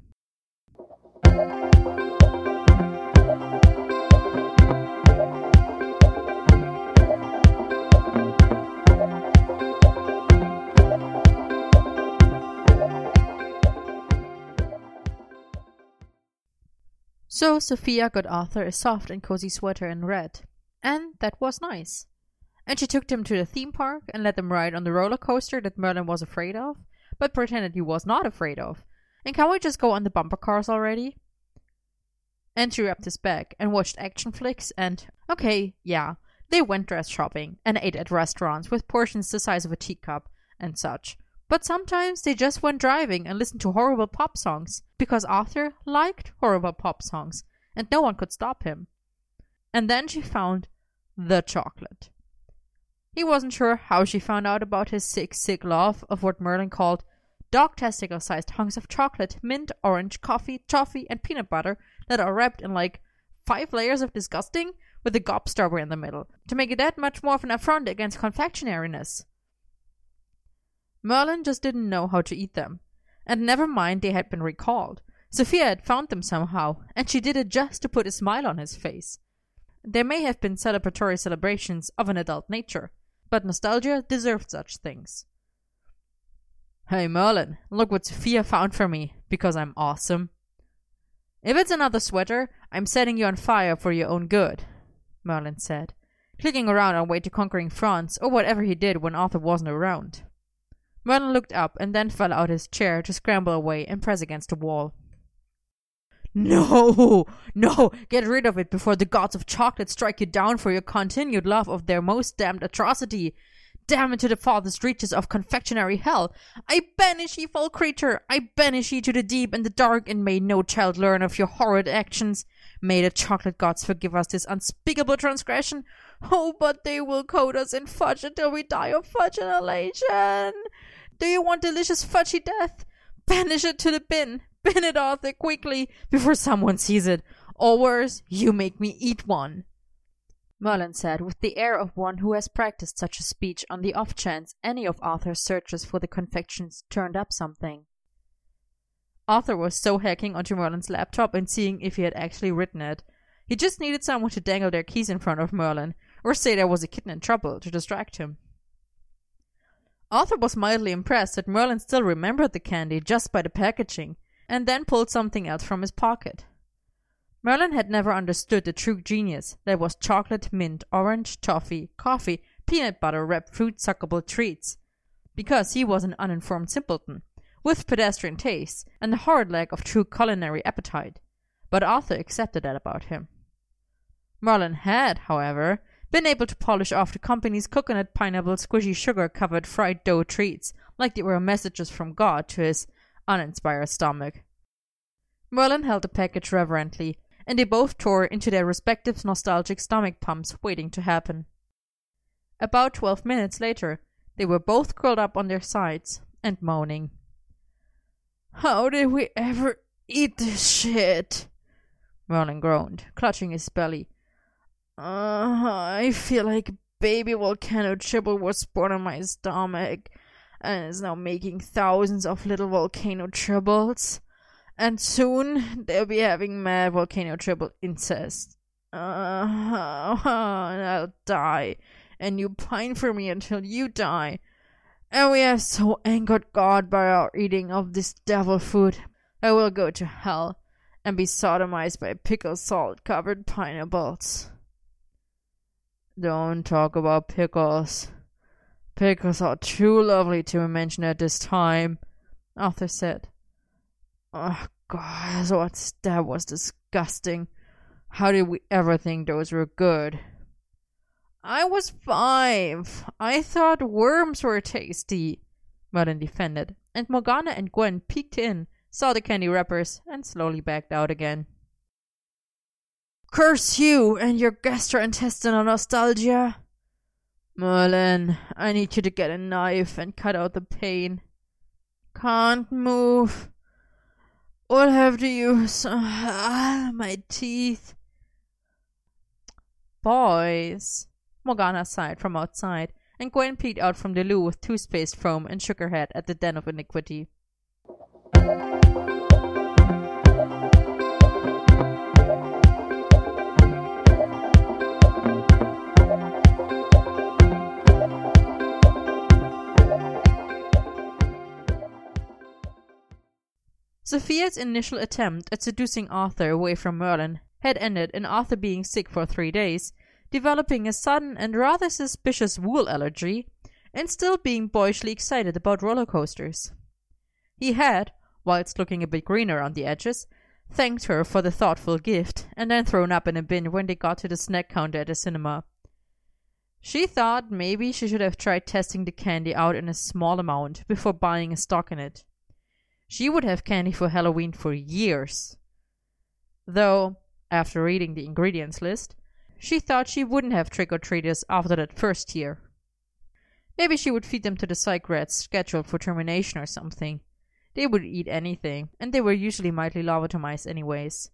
So Sophia got Arthur a soft and cozy sweater in red, and that was nice. And she took them to the theme park and let them ride on the roller coaster that Merlin was afraid of, but pretended he was not afraid of. And can we just go on the bumper cars already? And she rubbed his back and watched action flicks and, okay, yeah, they went dress shopping and ate at restaurants with portions the size of a teacup and such. But sometimes they just went driving and listened to horrible pop songs, because Arthur liked horrible pop songs, and no one could stop him. And then she found the chocolate. He wasn't sure how she found out about his sick love of what Merlin called dog testicle-sized hunks of chocolate, mint, orange, coffee, toffee, and peanut butter that are wrapped in like 5 layers of disgusting with a gobstopper in the middle, to make it that much more of an affront against confectionariness. Merlin just didn't know how to eat them, and never mind they had been recalled. Sophia had found them somehow, and she did it just to put a smile on his face. There may have been celebratory celebrations of an adult nature, but nostalgia deserved such things. "Hey Merlin, look what Sophia found for me, because I'm awesome." "If it's another sweater, I'm setting you on fire for your own good," Merlin said, clicking around on way to conquering France, or whatever he did when Arthur wasn't around. Merlin looked up and then fell out his chair to scramble away and press against the wall. No, get rid of it before the gods of chocolate strike you down for your continued love of their most damned atrocity. Damn into the farthest reaches of confectionery hell. I banish ye, foul creature. I banish ye to the deep and the dark, and may no child learn of your horrid actions. May the chocolate gods forgive us this unspeakable transgression. Oh, but they will coat us in fudge until we die of fudge inhalation. Do you want delicious fudgy death? Banish it to the bin. Bin it, Arthur, quickly, before someone sees it. Or worse, you make me eat one," Merlin said, with the air of one who has practiced such a speech on the off chance any of Arthur's searches for the confections turned up something. Arthur was so hacking onto Merlin's laptop and seeing if he had actually written it. He just needed someone to dangle their keys in front of Merlin, or say there was a kitten in trouble, to distract him. Arthur was mildly impressed that Merlin still remembered the candy just by the packaging, and then pulled something else from his pocket. Merlin had never understood the true genius that was chocolate, mint, orange, toffee, coffee, peanut butter wrapped fruit suckable treats, because he was an uninformed simpleton, with pedestrian tastes and a horrid lack of true culinary appetite, but Arthur accepted that about him. Merlin had, however, been able to polish off the company's coconut pineapple squishy sugar-covered fried dough treats like they were messages from God to his uninspired stomach. Merlin held the package reverently, and they both tore into their respective nostalgic stomach pumps waiting to happen. About 12 minutes later, they were both curled up on their sides and moaning. "How did we ever eat this shit?" Merlin groaned, clutching his belly. I feel like a baby volcano tribble was born in my stomach and is now making thousands of little volcano tribbles. And soon they'll be having mad volcano tribble incest. And I'll die, and you pine for me until you die. And we have so angered God by our eating of this devil food that we'll go to hell and be sodomized by pickle salt-covered pineapples. Don't talk about pickles. Pickles are too lovely to mention at this time, Arthur said. Oh, God, that was disgusting. How did we ever think those were good? I was 5. I thought worms were tasty, Merlin defended, and Morgana and Gwen peeked in, saw the candy wrappers, and slowly backed out again. Curse you and your gastrointestinal nostalgia. Merlin, I need you to get a knife and cut out the pain. Can't move. We'll have to use my teeth. Boys, Morgana sighed from outside, and Gwen peeked out from the loo with toothpaste foam and shook her head at the den of iniquity. Sophia's initial attempt at seducing Arthur away from Merlin had ended in Arthur being sick for 3 days, developing a sudden and rather suspicious wool allergy, and still being boyishly excited about roller coasters. He had, whilst looking a bit greener on the edges, thanked her for the thoughtful gift, and then thrown up in a bin when they got to the snack counter at the cinema. She thought maybe she should have tried testing the candy out in a small amount before buying a stock in it. She would have candy for Halloween for years. Though, after reading the ingredients list, she thought she wouldn't have trick-or-treaters after that first year. Maybe she would feed them to the psych rats scheduled for termination or something. They would eat anything, and they were usually mildly lobotomized anyways.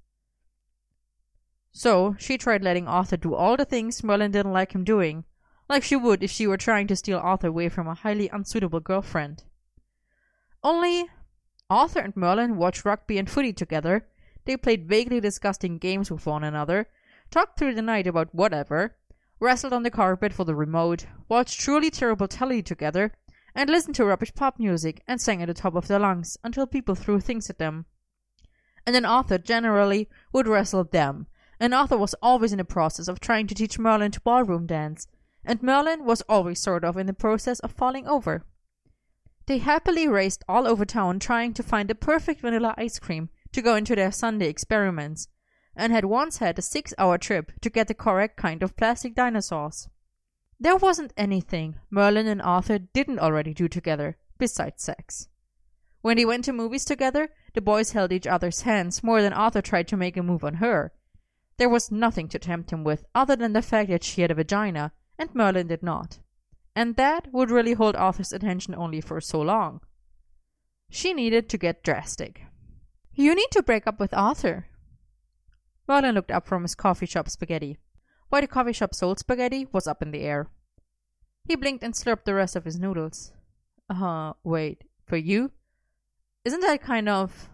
So, she tried letting Arthur do all the things Merlin didn't like him doing, like she would if she were trying to steal Arthur away from a highly unsuitable girlfriend. Only, Arthur and Merlin watched rugby and footy together, they played vaguely disgusting games with one another, talked through the night about whatever, wrestled on the carpet for the remote, watched truly terrible telly together, and listened to rubbish pop music and sang at the top of their lungs until people threw things at them. And then Arthur generally would wrestle them, and Arthur was always in the process of trying to teach Merlin to ballroom dance, and Merlin was always sort of in the process of falling over. They happily raced all over town trying to find the perfect vanilla ice cream to go into their Sunday experiments, and had once had a 6-hour trip to get the correct kind of plastic dinosaurs. There wasn't anything Merlin and Arthur didn't already do together, besides sex. When they went to movies together, the boys held each other's hands more than Arthur tried to make a move on her. There was nothing to tempt him with other than the fact that she had a vagina, and Merlin did not. And that would really hold Arthur's attention only for so long. She needed to get drastic. "You need to break up with Arthur." Merlin looked up from his coffee shop spaghetti. Why the coffee shop sold spaghetti was up in the air. He blinked and slurped the rest of his noodles. Wait, for you? Isn't that kind of,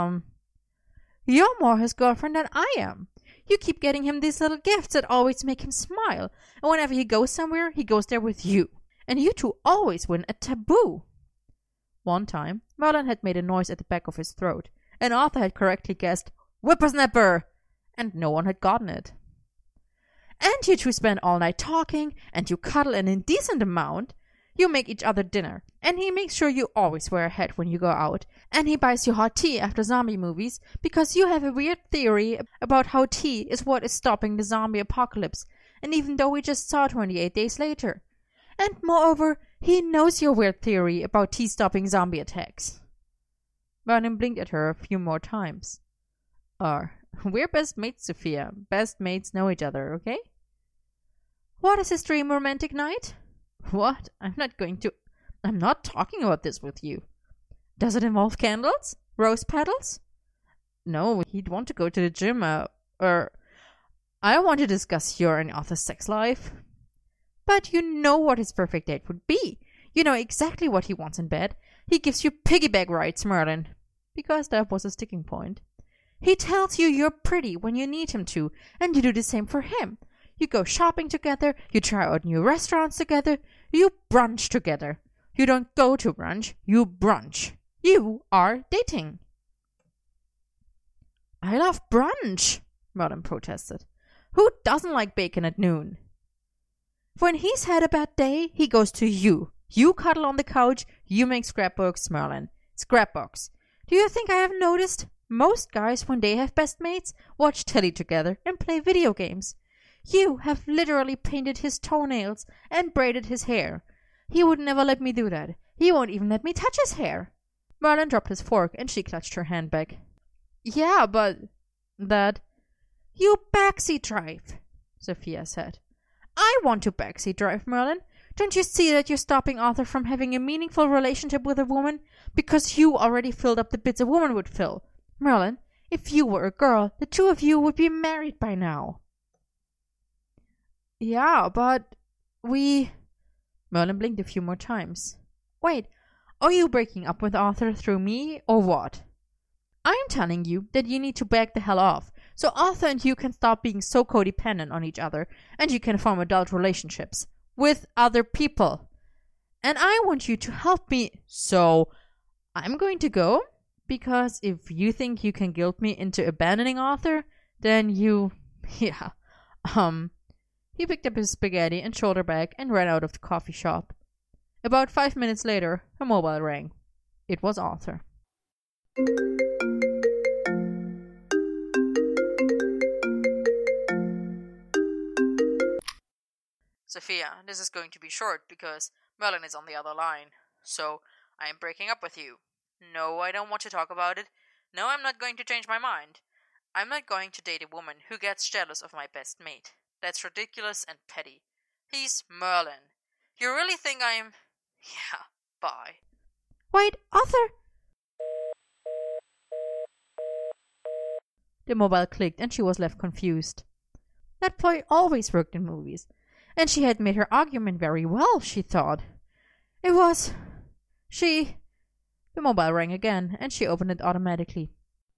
You're more his girlfriend than I am. You keep getting him these little gifts that always make him smile, and whenever he goes somewhere, he goes there with you. And you two always win at taboo. One time, Merlin had made a noise at the back of his throat, and Arthur had correctly guessed, "Whippersnapper!" and no one had gotten it. "And you two spend all night talking, and you cuddle an indecent amount. You make each other dinner, and he makes sure you always wear a hat when you go out, and he buys you hot tea after zombie movies because you have a weird theory about how tea is what is stopping the zombie apocalypse, and even though we just saw 28 days later. And moreover, he knows your weird theory about tea stopping zombie attacks." Merlin blinked at her a few more times. We're best mates, Sophia. Best mates know each other, okay? "What is his dream romantic night?" "What? I'm not talking about this with you." "Does it involve candles? Rose petals?" "No, he'd want to go to the gym, I want to discuss your and Arthur's sex life." "But you know what his perfect date would be. You know exactly what he wants in bed. He gives you piggyback rides, Merlin." Because that was a sticking point. "He tells you you're pretty when you need him to, and you do the same for him. You go shopping together, you try out new restaurants together, you brunch together. You don't go to brunch, you brunch. You are dating." "I love brunch," Merlin protested. "Who doesn't like bacon at noon?" "When he's had a bad day, he goes to you. You cuddle on the couch, you make scrapbooks, Merlin. Scrapbooks. Do you think I haven't noticed? Most guys, when they have best mates, watch telly together and play video games. You have literally painted his toenails and braided his hair. He would never let me do that. He won't even let me touch his hair." Merlin dropped his fork and she clutched her hand back. "Yeah, but that—" "You backseat drive," Sophia said. "I want to backseat drive, Merlin. Don't you see that you're stopping Arthur from having a meaningful relationship with a woman? Because you already filled up the bits a woman would fill. Merlin, if you were a girl, the two of you would be married by now." "Yeah, but Merlin blinked a few more times. "Wait, are you breaking up with Arthur through me, or what?" "I'm telling you that you need to back the hell off, so Arthur and you can stop being so codependent on each other, and you can form adult relationships with other people. And I want you to help me, so I'm going to go, because if you think you can guilt me into abandoning Arthur, then yeah, He picked up his spaghetti and shoulder bag and ran out of the coffee shop. About 5 minutes later, her mobile rang. It was Arthur. Sophia, this is going to be short because Merlin is on the other line. So, I am breaking up with you. No, I don't want to talk about it. No, I'm not going to change my mind. I'm not going to date a woman who gets jealous of my best mate. That's ridiculous and petty. He's Merlin. You really think I'm... Yeah, bye. Wait, Arthur! The mobile clicked and she was left confused. That ploy always worked in movies. And she had made her argument very well, she thought. It was... She... The mobile rang again and she opened it automatically.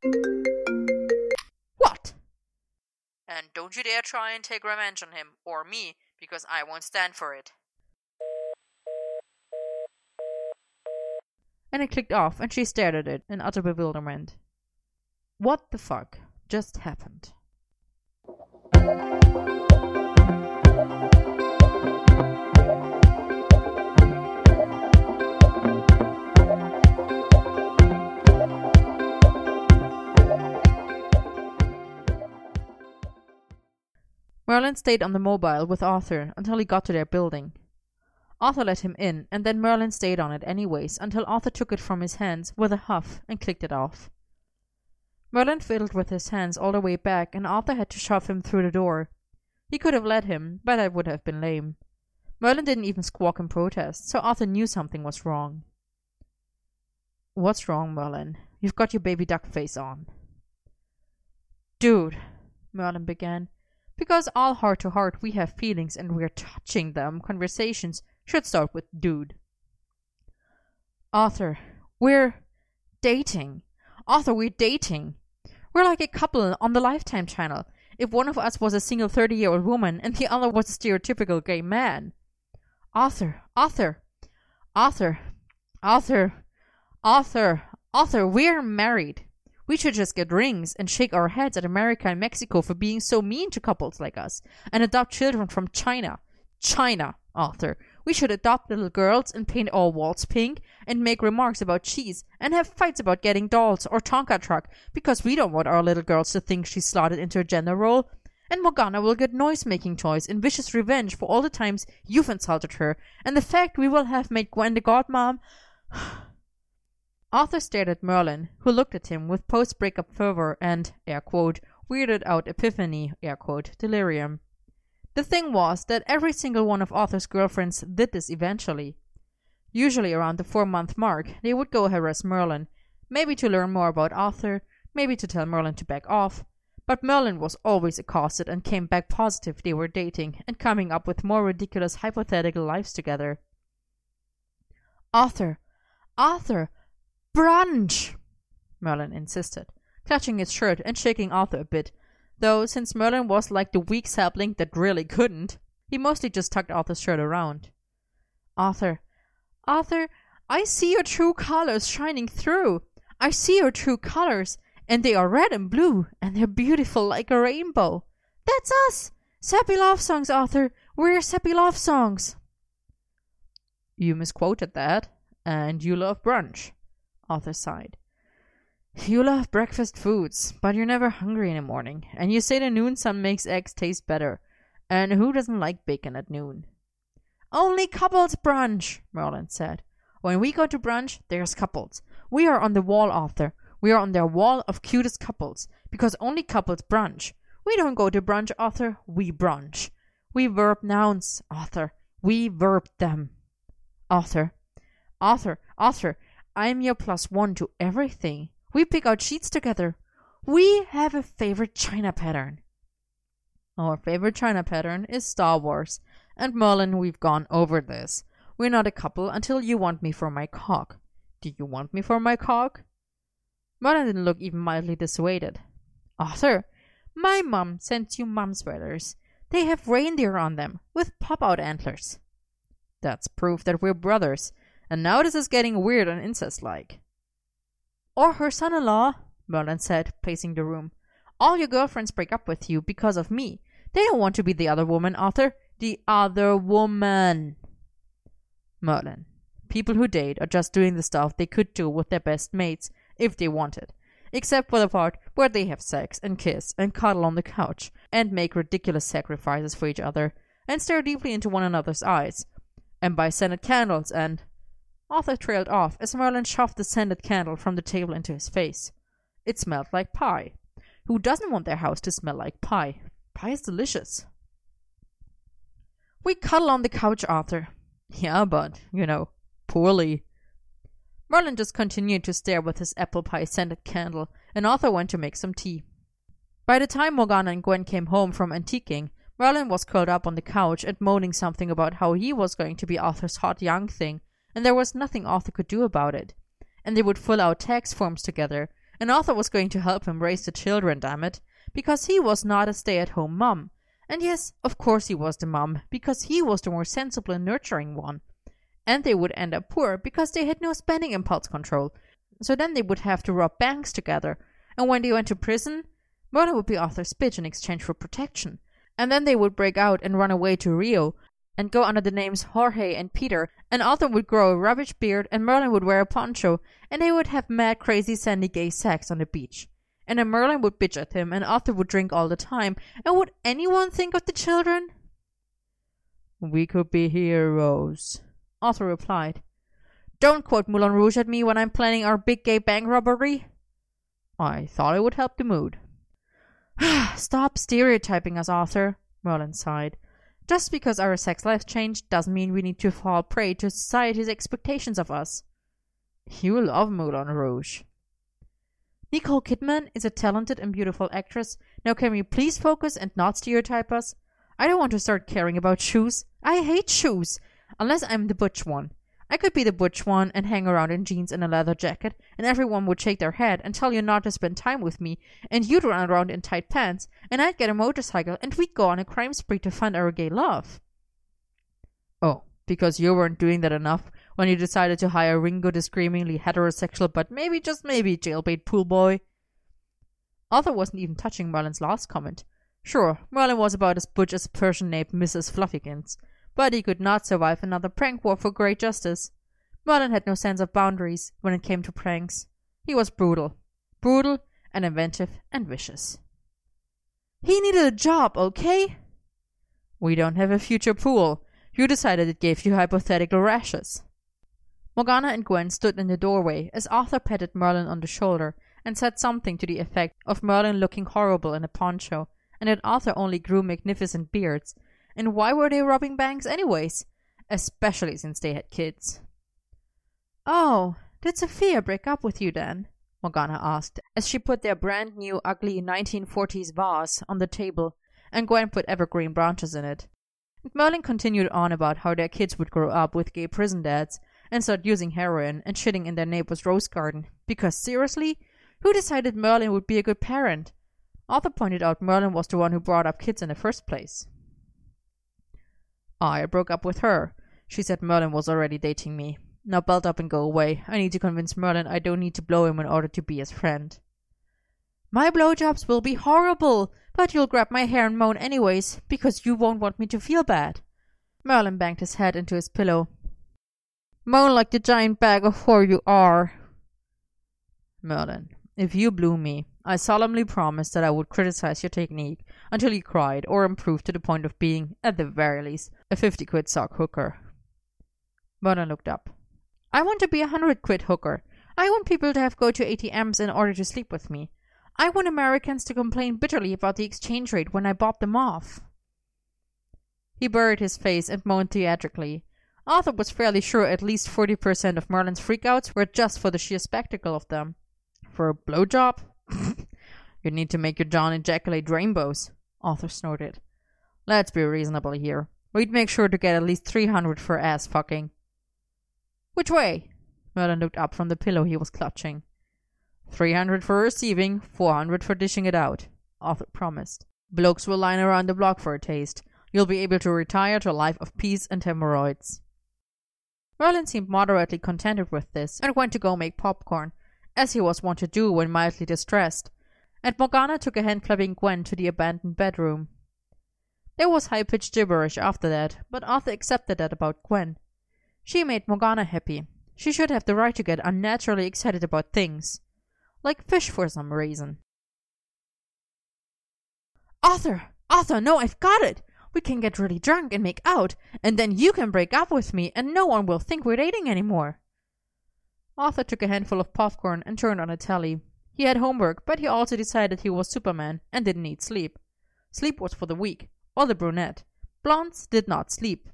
What? And don't you dare try and take revenge on him, or me, because I won't stand for it. And it clicked off and she stared at it in utter bewilderment. What the fuck just happened? Merlin stayed on the mobile with Arthur until he got to their building. Arthur let him in, and then Merlin stayed on it anyways until Arthur took it from his hands with a huff and clicked it off. Merlin fiddled with his hands all the way back, and Arthur had to shove him through the door. He could have let him, but that would have been lame. Merlin didn't even squawk in protest, so Arthur knew something was wrong. What's wrong, Merlin? You've got your baby duck face on. Dude, Merlin began. Because all heart to heart we have feelings and we're touching them, conversations should start with dude. Arthur, we're dating. Arthur, we're dating. We're like a couple on the Lifetime channel. If one of us was a single 30-year-old woman and the other was a stereotypical gay man. Arthur, we're married. We should just get rings and shake our heads at America and Mexico for being so mean to couples like us and adopt children from China. China, Arthur. We should adopt little girls and paint our walls pink and make remarks about cheese and have fights about getting dolls or Tonka truck because we don't want our little girls to think she's slotted into a gender role. And Morgana will get noise-making toys in vicious revenge for all the times you've insulted her and the fact we will have made Gwen the godmom... Arthur stared at Merlin, who looked at him with post-breakup fervor and, air quote, weirded out epiphany, air quote, delirium. The thing was that every single one of Arthur's girlfriends did this eventually. Usually around the 4-month mark, they would go harass Merlin, maybe to learn more about Arthur, maybe to tell Merlin to back off, but Merlin was always accosted and came back positive they were dating and coming up with more ridiculous hypothetical lives together. Arthur! Brunch! Merlin insisted, clutching his shirt and shaking Arthur a bit, though since Merlin was like the weak sapling that really couldn't, he mostly just tucked Arthur's shirt around. Arthur, I see your true colors shining through. I see your true colors, and they are red and blue, and they're beautiful like a rainbow. That's us! Sappy love songs, Arthur. We're sappy love songs. You misquoted that, and you love brunch. Arthur sighed. You love breakfast foods, but you're never hungry in the morning, and you say the noon sun makes eggs taste better. And who doesn't like bacon at noon? Only couples brunch, Merlin said. When we go to brunch, there's couples. We are on the wall, Arthur. We are on their wall of cutest couples, because only couples brunch. We don't go to brunch, Arthur. We brunch. We verb nouns, Arthur. We verb them. Arthur, I'm your +1 to everything. We pick out sheets together. We have a favorite China pattern. Our favorite China pattern is Star Wars. And Merlin, we've gone over this. We're not a couple until you want me for my cock. Do you want me for my cock? Merlin didn't look even mildly dissuaded. Arthur, my mom sent you mom sweaters. They have reindeer on them, with pop-out antlers. That's proof that we're brothers. And now this is getting weird and incest-like. Or her son-in-law, Merlin said, pacing the room. All your girlfriends break up with you because of me. They don't want to be the other woman, Arthur. The other woman. Merlin, people who date are just doing the stuff they could do with their best mates if they wanted. Except for the part where they have sex and kiss and cuddle on the couch and make ridiculous sacrifices for each other. and stare deeply into one another's eyes, and buy scented candles and— Arthur trailed off as Merlin shoved the scented candle from the table into his face. It smelled like pie. Who doesn't want their house to smell like pie? Pie is delicious. We cuddle on the couch, Arthur. Yeah, but, poorly. Merlin just continued to stare with his apple pie scented candle, and Arthur went to make some tea. By the time Morgana and Gwen came home from antiquing, Merlin was curled up on the couch and moaning something about how he was going to be Arthur's hot young thing, and there was nothing Arthur could do about it. And they would fill out tax forms together, and Arthur was going to help him raise the children, damn it, because he was not a stay-at-home mum. And yes, of course he was the mum, because he was the more sensible and nurturing one. And they would end up poor because they had no spending impulse control. So then they would have to rob banks together, and when they went to prison, Merlin would be Arthur's bitch in exchange for protection. And then they would break out and run away to Rio, and go under the names Jorge and Peter, and Arthur would grow a rubbish beard, and Merlin would wear a poncho, and they would have mad, crazy, sandy gay sex on the beach. And then Merlin would bitch at him, and Arthur would drink all the time, and would anyone think of the children? We could be heroes, Arthur replied. Don't quote Moulin Rouge at me when I'm planning our big gay bank robbery. I thought it would help the mood. Stop stereotyping us, Arthur, Merlin sighed. Just because our sex lives changed doesn't mean we need to fall prey to society's expectations of us. You love Moulin Rouge. Nicole Kidman is a talented and beautiful actress. Now can we please focus and not stereotype us? I don't want to start caring about shoes. I hate shoes. Unless I'm the butch one. I could be the butch one and hang around in jeans and a leather jacket, and everyone would shake their head and tell you not to spend time with me, and you'd run around in tight pants, and I'd get a motorcycle, and we'd go on a crime spree to find our gay love. Oh, because you weren't doing that enough when you decided to hire Ringo the screamingly heterosexual but maybe, just maybe, jailbait pool boy. Arthur wasn't even touching Merlin's last comment. Sure, Merlin was about as butch as a person named Mrs. Fluffykins, but he could not survive another prank war for great justice. Merlin had no sense of boundaries when it came to pranks. He was brutal and inventive and vicious. He needed a job, okay? We don't have a future pool. You decided it gave you hypothetical rashes. Morgana and Gwen stood in the doorway as Arthur patted Merlin on the shoulder and said something to the effect of Merlin looking horrible in a poncho, and that Arthur only grew magnificent beards. And why were they robbing banks anyways? Especially since they had kids. Oh, did Sophia break up with you then? Morgana asked, as she put their brand new ugly 1940s vase on the table, and Gwen put evergreen branches in it. And Merlin continued on about how their kids would grow up with gay prison dads, and start using heroin and shitting in their neighbor's rose garden. Because seriously, who decided Merlin would be a good parent? Arthur pointed out Merlin was the one who brought up kids in the first place. I broke up with her. She said Merlin was already dating me. Now belt up and go away. I need to convince Merlin I don't need to blow him in order to be his friend. My blowjobs will be horrible, but you'll grab my hair and moan anyways, because you won't want me to feel bad. Merlin banged his head into his pillow. Moan like the giant bag of whore you are. Merlin, if you blew me, I solemnly promised that I would criticize your technique until you cried or improved to the point of being, at the very least, a 50-quid sock hooker. Merlin looked up. I want to be a 100-quid hooker. I want people to have to go to ATMs in order to sleep with me. I want Americans to complain bitterly about the exchange rate when I bought them off. He buried his face and moaned theatrically. Arthur was fairly sure at least 40% of Merlin's freakouts were just for the sheer spectacle of them. For a blowjob? You need to make your John ejaculate rainbows, Arthur snorted. Let's be reasonable here. We'd make sure to get at least 300 for ass fucking. Which way? Merlin looked up from the pillow he was clutching. 300 for receiving, 400 for dishing it out, Arthur promised. Blokes will line around the block for a taste. You'll be able to retire to a life of peace and hemorrhoids. Merlin seemed moderately contented with this and went to go make popcorn, as he was wont to do when mildly distressed, and Morgana took a hand-clapping Gwen to the abandoned bedroom. There was high-pitched gibberish after that, but Arthur accepted that about Gwen. She made Morgana happy. She should have the right to get unnaturally excited about things. Like fish for some reason. Arthur! No, I've got it! We can get really drunk and make out, and then you can break up with me and no one will think we're dating anymore. Arthur took a handful of popcorn and turned on the telly. He had homework, but he also decided he was Superman and didn't need sleep. Sleep was for the weak, or the brunette. Blondes did not sleep.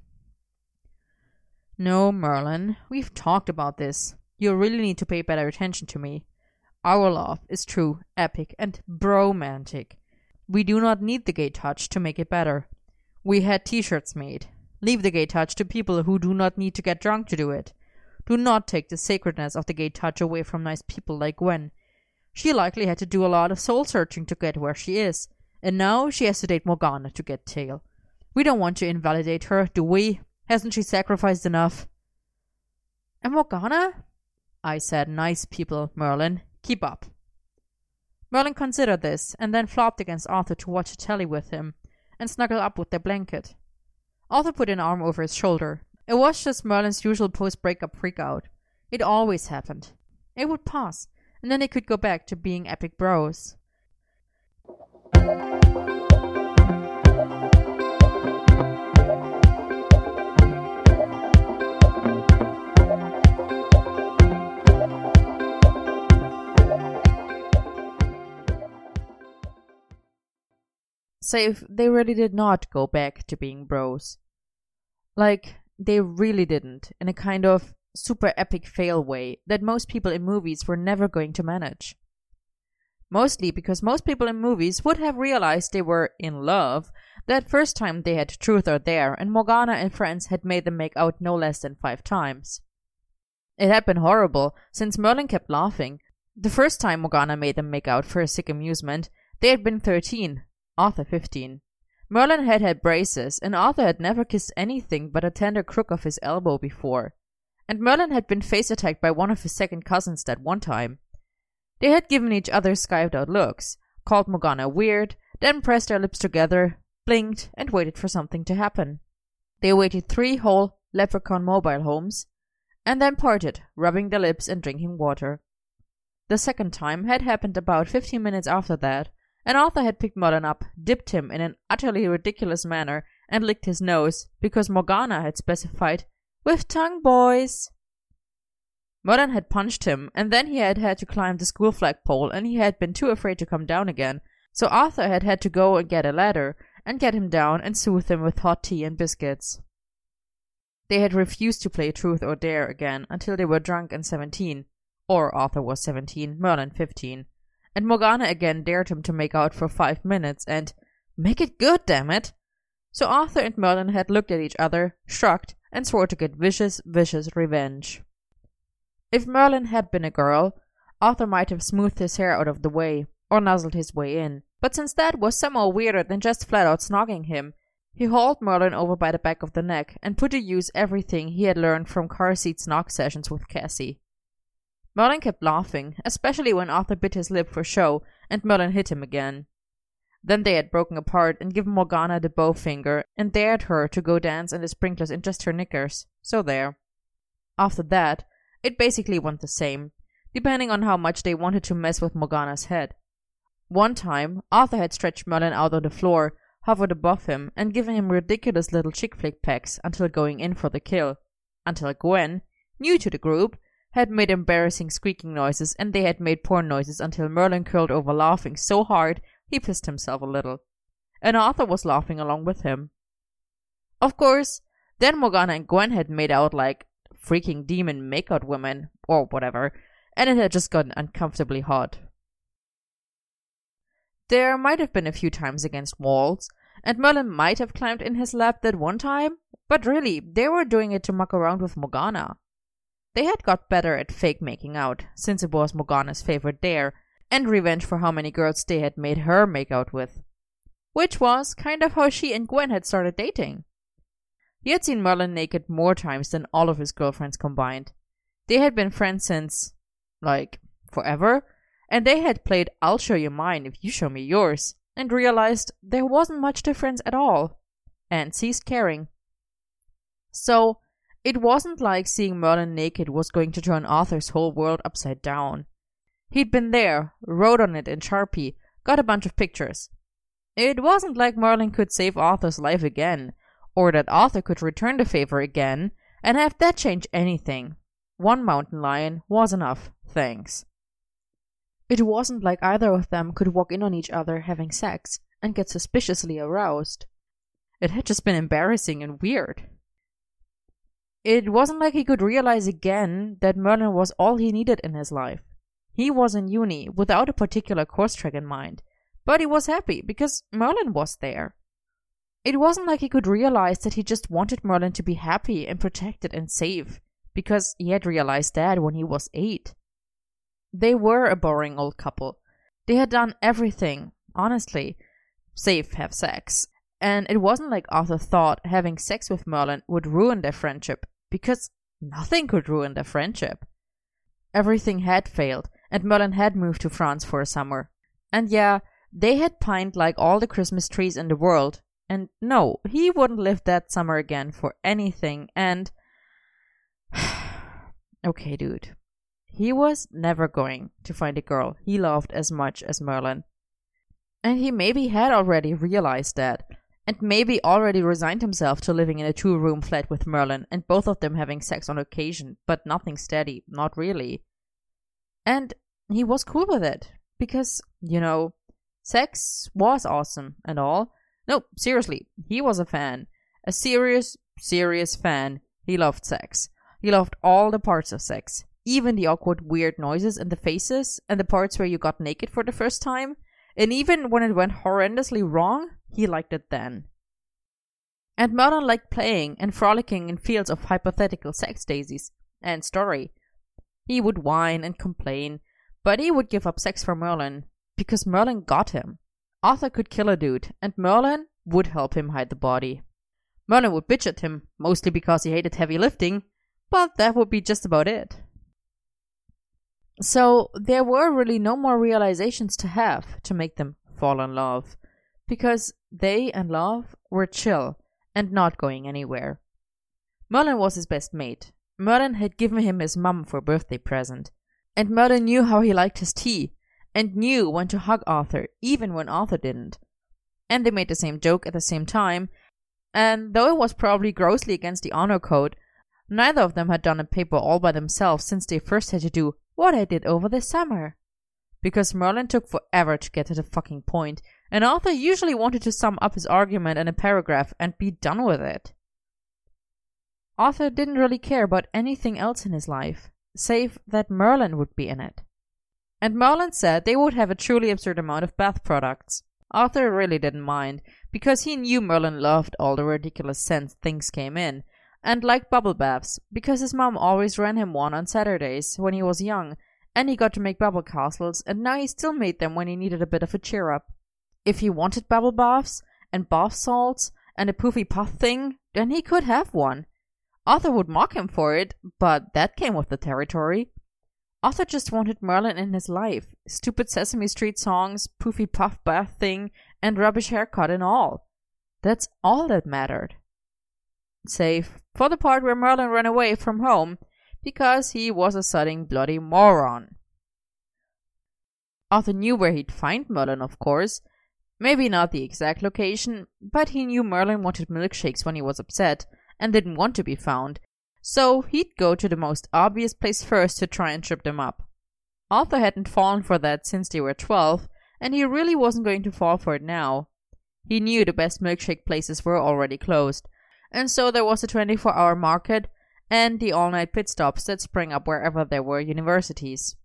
No, Merlin, we've talked about this. You really need to pay better attention to me. Our love is true, epic, and bromantic. We do not need the gay touch to make it better. We had t-shirts made. Leave the gay touch to people who do not need to get drunk to do it. Do not take the sacredness of the gay touch away from nice people like Gwen. She likely had to do a lot of soul-searching to get where she is, and now she has to date Morgana to get tail. We don't want to invalidate her, do we? Hasn't she sacrificed enough? And Morgana? I said nice people, Merlin. Keep up. Merlin considered this, and then flopped against Arthur to watch the telly with him, and snuggled up with their blanket. Arthur put an arm over his shoulder. It was just Merlin's usual post-breakup freakout. It always happened. It would pass, and then they could go back to being epic bros. Save, they really did not go back to being bros. Like, they really didn't, in a kind of super epic fail way that most people in movies were never going to manage. Mostly because most people in movies would have realized they were in love that first time they had Truth or Dare, and Morgana and friends had made them make out no less than 5 times. It had been horrible, since Merlin kept laughing. The first time Morgana made them make out for a sick amusement, they had been 13, Arthur 15. Merlin had had braces, and Arthur had never kissed anything but a tender crook of his elbow before. And Merlin had been face-attacked by one of his second cousins that one time. They had given each other skived-out looks, called Morgana weird, then pressed their lips together, blinked, and waited for something to happen. They waited 3 whole Leprechaun mobile homes, and then parted, rubbing their lips and drinking water. The second time had happened about 15 minutes after that, and Arthur had picked Merlin up, dipped him in an utterly ridiculous manner, and licked his nose, because Morgana had specified, "With tongue, boys." Merlin had punched him, and then he had had to climb the school flagpole, and he had been too afraid to come down again, so Arthur had had to go and get a ladder, and get him down and soothe him with hot tea and biscuits. They had refused to play Truth or Dare again until they were drunk and 17, or Arthur was 17, Merlin 15, and Morgana again dared him to make out for 5 minutes, and make it good, damn it! So Arthur and Merlin had looked at each other, shrugged, and swore to get vicious, vicious revenge. If Merlin had been a girl, Arthur might have smoothed his hair out of the way, or nuzzled his way in, but since that was somehow weirder than just flat-out snogging him, he hauled Merlin over by the back of the neck and put to use everything he had learned from car seat snog sessions with Cassie. Merlin kept laughing, especially when Arthur bit his lip for show and Merlin hit him again. Then they had broken apart and given Morgana the bow finger and dared her to go dance in the sprinklers in just her knickers, so there. After that, it basically went the same, depending on how much they wanted to mess with Morgana's head. One time, Arthur had stretched Merlin out on the floor, hovered above him, and given him ridiculous little chick flick pecks until going in for the kill. Until Gwen, new to the group, had made embarrassing squeaking noises, and they had made porn noises until Merlin curled over laughing so hard he pissed himself a little. And Arthur was laughing along with him. Of course, then Morgana and Gwen had made out like freaking demon makeout women, or whatever, and it had just gotten uncomfortably hot. There might have been a few times against walls, and Merlin might have climbed in his lap that one time, but really, they were doing it to muck around with Morgana. They had got better at fake making out, since it was Morgana's favorite dare, and revenge for how many girls they had made her make out with. Which was kind of how she and Gwen had started dating. He had seen Merlin naked more times than all of his girlfriends combined. They had been friends since, forever, and they had played I'll show you mine if you show me yours, and realized there wasn't much difference at all, and ceased caring. So, it wasn't like seeing Merlin naked was going to turn Arthur's whole world upside down. He'd been there, wrote on it in Sharpie, got a bunch of pictures. It wasn't like Merlin could save Arthur's life again, or that Arthur could return the favor again and have that change anything. One mountain lion was enough, thanks. It wasn't like either of them could walk in on each other having sex and get suspiciously aroused. It had just been embarrassing and weird. It wasn't like he could realize again that Merlin was all he needed in his life. He was in uni without a particular course track in mind, but he was happy because Merlin was there. It wasn't like he could realize that he just wanted Merlin to be happy and protected and safe, because he had realized that when he was 8. They were a boring old couple. They had done everything, honestly, save have sex. And it wasn't like Arthur thought having sex with Merlin would ruin their friendship, because nothing could ruin their friendship. Everything had failed, and Merlin had moved to France for a summer. And yeah, they had pined like all the Christmas trees in the world. And no, he wouldn't live that summer again for anything, and... Okay, dude. He was never going to find a girl he loved as much as Merlin. And he maybe had already realized that, and maybe already resigned himself to living in a 2-room flat with Merlin and both of them having sex on occasion, but nothing steady, not really. And he was cool with it, because, sex was awesome and all. No, seriously, he was a fan. A serious fan. He loved sex. He loved all the parts of sex. Even the awkward, weird noises and the faces, and the parts where you got naked for the first time. And even when it went horrendously wrong, he liked it then. And Merlin liked playing and frolicking in fields of hypothetical sex daisies. And story. He would whine and complain, but he would give up sex for Merlin, because Merlin got him. Arthur could kill a dude, and Merlin would help him hide the body. Merlin would bitch at him, mostly because he hated heavy lifting, but that would be just about it. So there were really no more realizations to have to make them fall in love, because they and love were chill and not going anywhere. Merlin was his best mate. Merlin had given him his mum for a birthday present, and Merlin knew how he liked his tea, and knew when to hug Arthur, even when Arthur didn't. And they made the same joke at the same time, and though it was probably grossly against the honor code, neither of them had done a paper all by themselves since they first had to do what I did over the summer. Because Merlin took forever to get to the fucking point, and Arthur usually wanted to sum up his argument in a paragraph and be done with it. Arthur didn't really care about anything else in his life, save that Merlin would be in it. And Merlin said they would have a truly absurd amount of bath products. Arthur really didn't mind, because he knew Merlin loved all the ridiculous scents things came in, and liked bubble baths, because his mom always ran him one on Saturdays when he was young, and he got to make bubble castles, and now he still made them when he needed a bit of a cheer-up. If he wanted bubble baths, and bath salts, and a poofy puff thing, then he could have one. Arthur would mock him for it, but that came with the territory. Arthur just wanted Merlin in his life, stupid Sesame Street songs, poofy puff bath thing, and rubbish haircut and all. That's all that mattered. Save for the part where Merlin ran away from home, because he was a sodding bloody moron. Arthur knew where he'd find Merlin, of course. Maybe not the exact location, but he knew Merlin wanted milkshakes when he was upset, and didn't want to be found, so he'd go to the most obvious place first to try and trip them up. Arthur hadn't fallen for that since they were 12, and he really wasn't going to fall for it now. He knew the best milkshake places were already closed, and so there was a 24-hour market and the all-night pit stops that sprang up wherever there were universities.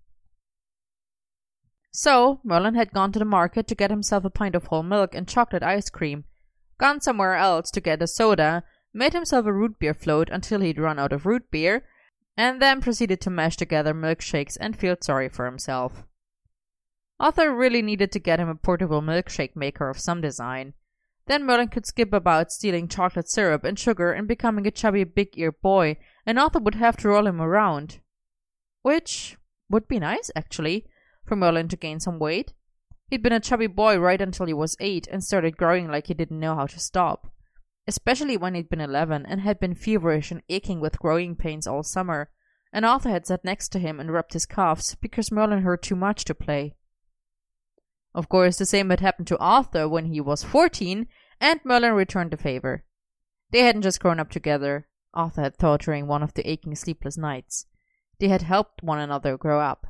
So Merlin had gone to the market to get himself a pint of whole milk and chocolate ice cream, gone somewhere else to get a soda, made himself a root beer float until he'd run out of root beer, and then proceeded to mash together milkshakes and feel sorry for himself. Arthur really needed to get him a portable milkshake maker of some design. Then Merlin could skip about stealing chocolate syrup and sugar and becoming a chubby big-eared boy, and Arthur would have to roll him around. Which would be nice, actually, for Merlin to gain some weight. He'd been a chubby boy right until he was 8 and started growing like he didn't know how to stop. Especially when he'd been 11 and had been feverish and aching with growing pains all summer, and Arthur had sat next to him and rubbed his calves because Merlin hurt too much to play. Of course, the same had happened to Arthur when he was 14, and Merlin returned the favor. They hadn't just grown up together, Arthur had thought during one of the aching sleepless nights. They had helped one another grow up.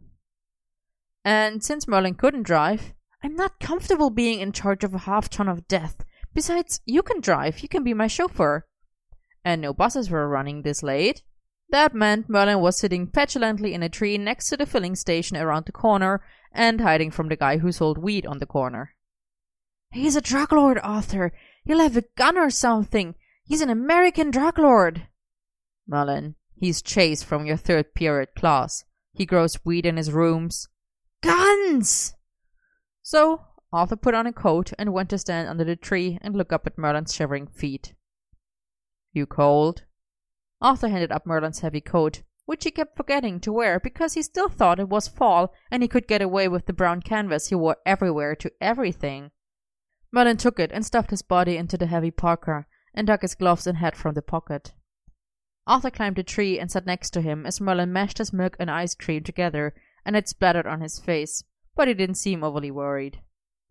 And since Merlin couldn't drive, I'm not comfortable being in charge of a half-ton of death. Besides, you can drive, you can be my chauffeur. And no buses were running this late. That meant Merlin was sitting petulantly in a tree next to the filling station around the corner and hiding from the guy who sold weed on the corner. He's a drug lord, Arthur. He'll have a gun or something. He's an American drug lord. Merlin, he's Chase from your third period class. He grows weed in his rooms. Guns! So Arthur put on a coat and went to stand under the tree and look up at Merlin's shivering feet. You cold? Arthur handed up Merlin's heavy coat, which he kept forgetting to wear because he still thought it was fall and he could get away with the brown canvas he wore everywhere to everything. Merlin took it and stuffed his body into the heavy parka and dug his gloves and hat from the pocket. Arthur climbed a tree and sat next to him as Merlin mashed his milk and ice cream together and it splattered on his face, but he didn't seem overly worried.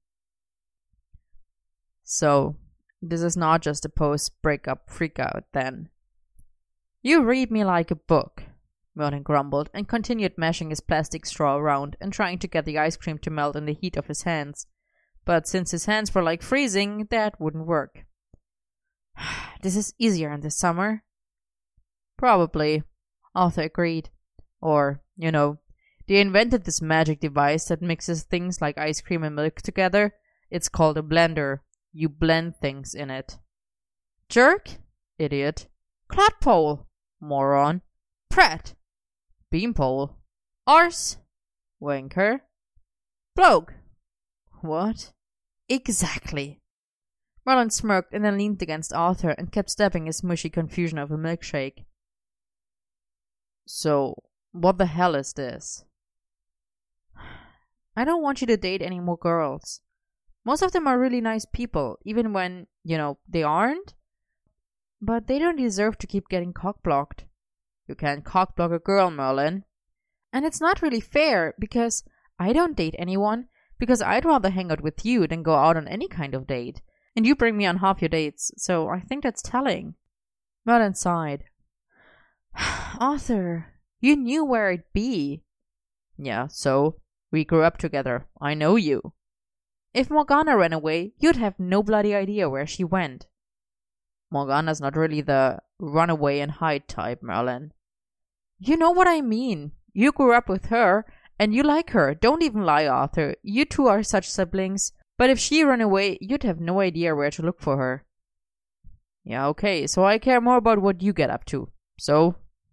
So, this is not just a post-breakup freakout, then. You read me like a book, Merlin grumbled and continued mashing his plastic straw around and trying to get the ice cream to melt in the heat of his hands. But since his hands were like freezing, that wouldn't work. This is easier in the summer. Probably, Arthur agreed. Or, they invented this magic device that mixes things like ice cream and milk together. It's called a blender. You blend things in it. Jerk? Idiot. Clodpole? Moron. Prat? Beanpole. Arse? Wanker. Bloke? What? Exactly. Merlin smirked and then leaned against Arthur and kept stabbing his mushy confusion of a milkshake. So, what the hell is this? I don't want you to date any more girls. Most of them are really nice people, even when, they aren't. But they don't deserve to keep getting cock-blocked. You can't cock-block a girl, Merlin. And it's not really fair, because I don't date anyone, because I'd rather hang out with you than go out on any kind of date. And you bring me on half your dates, so I think that's telling. Merlin sighed. Arthur, you knew where I'd be. Yeah, so? We grew up together. I know you. If Morgana ran away, you'd have no bloody idea where she went. Morgana's not really the run away and hide type, Merlin. You know what I mean. You grew up with her, and you like her. Don't even lie, Arthur. You two are such siblings. But if she ran away, you'd have no idea where to look for her. Yeah, okay, so I care more about what you get up to. So?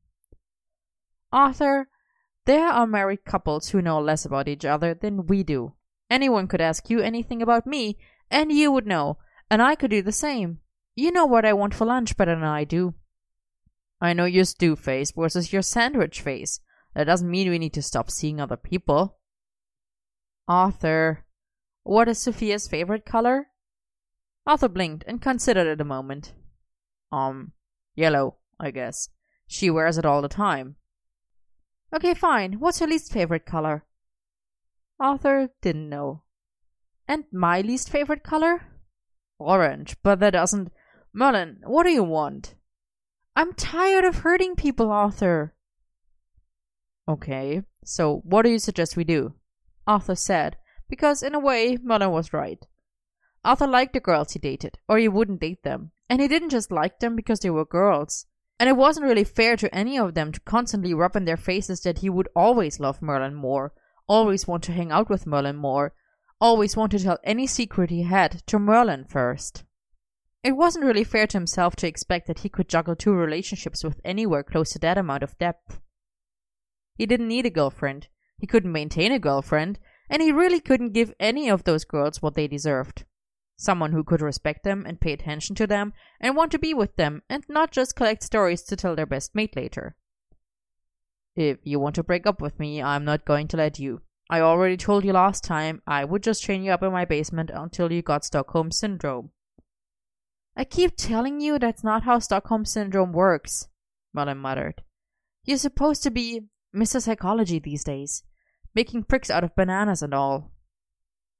Arthur, there are married couples who know less about each other than we do. Anyone could ask you anything about me, and you would know, and I could do the same. You know what I want for lunch better than I do. I know your stew face versus your sandwich face. That doesn't mean we need to stop seeing other people. Arthur, what is Sophia's favorite color? Arthur blinked and considered it a moment. Yellow, I guess. She wears it all the time. Okay, fine. What's her least favorite color? Arthur didn't know. And my least favorite color? Orange, but that doesn't... Merlin, what do you want? I'm tired of hurting people, Arthur. Okay, so what do you suggest we do? Arthur said, because in a way, Merlin was right. Arthur liked the girls he dated, or he wouldn't date them. And he didn't just like them because they were girls. And it wasn't really fair to any of them to constantly rub in their faces that he would always love Merlin more, always want to hang out with Merlin more, always want to tell any secret he had to Merlin first. It wasn't really fair to himself to expect that he could juggle two relationships with anywhere close to that amount of depth. He didn't need a girlfriend, he couldn't maintain a girlfriend, and he really couldn't give any of those girls what they deserved. Someone who could respect them and pay attention to them and want to be with them and not just collect stories to tell their best mate later. If you want to break up with me, I'm not going to let you. I already told you last time I would just chain you up in my basement until you got Stockholm Syndrome. I keep telling you that's not how Stockholm Syndrome works, Merlin muttered. You're supposed to be Mr. Psychology these days, making pricks out of bananas and all.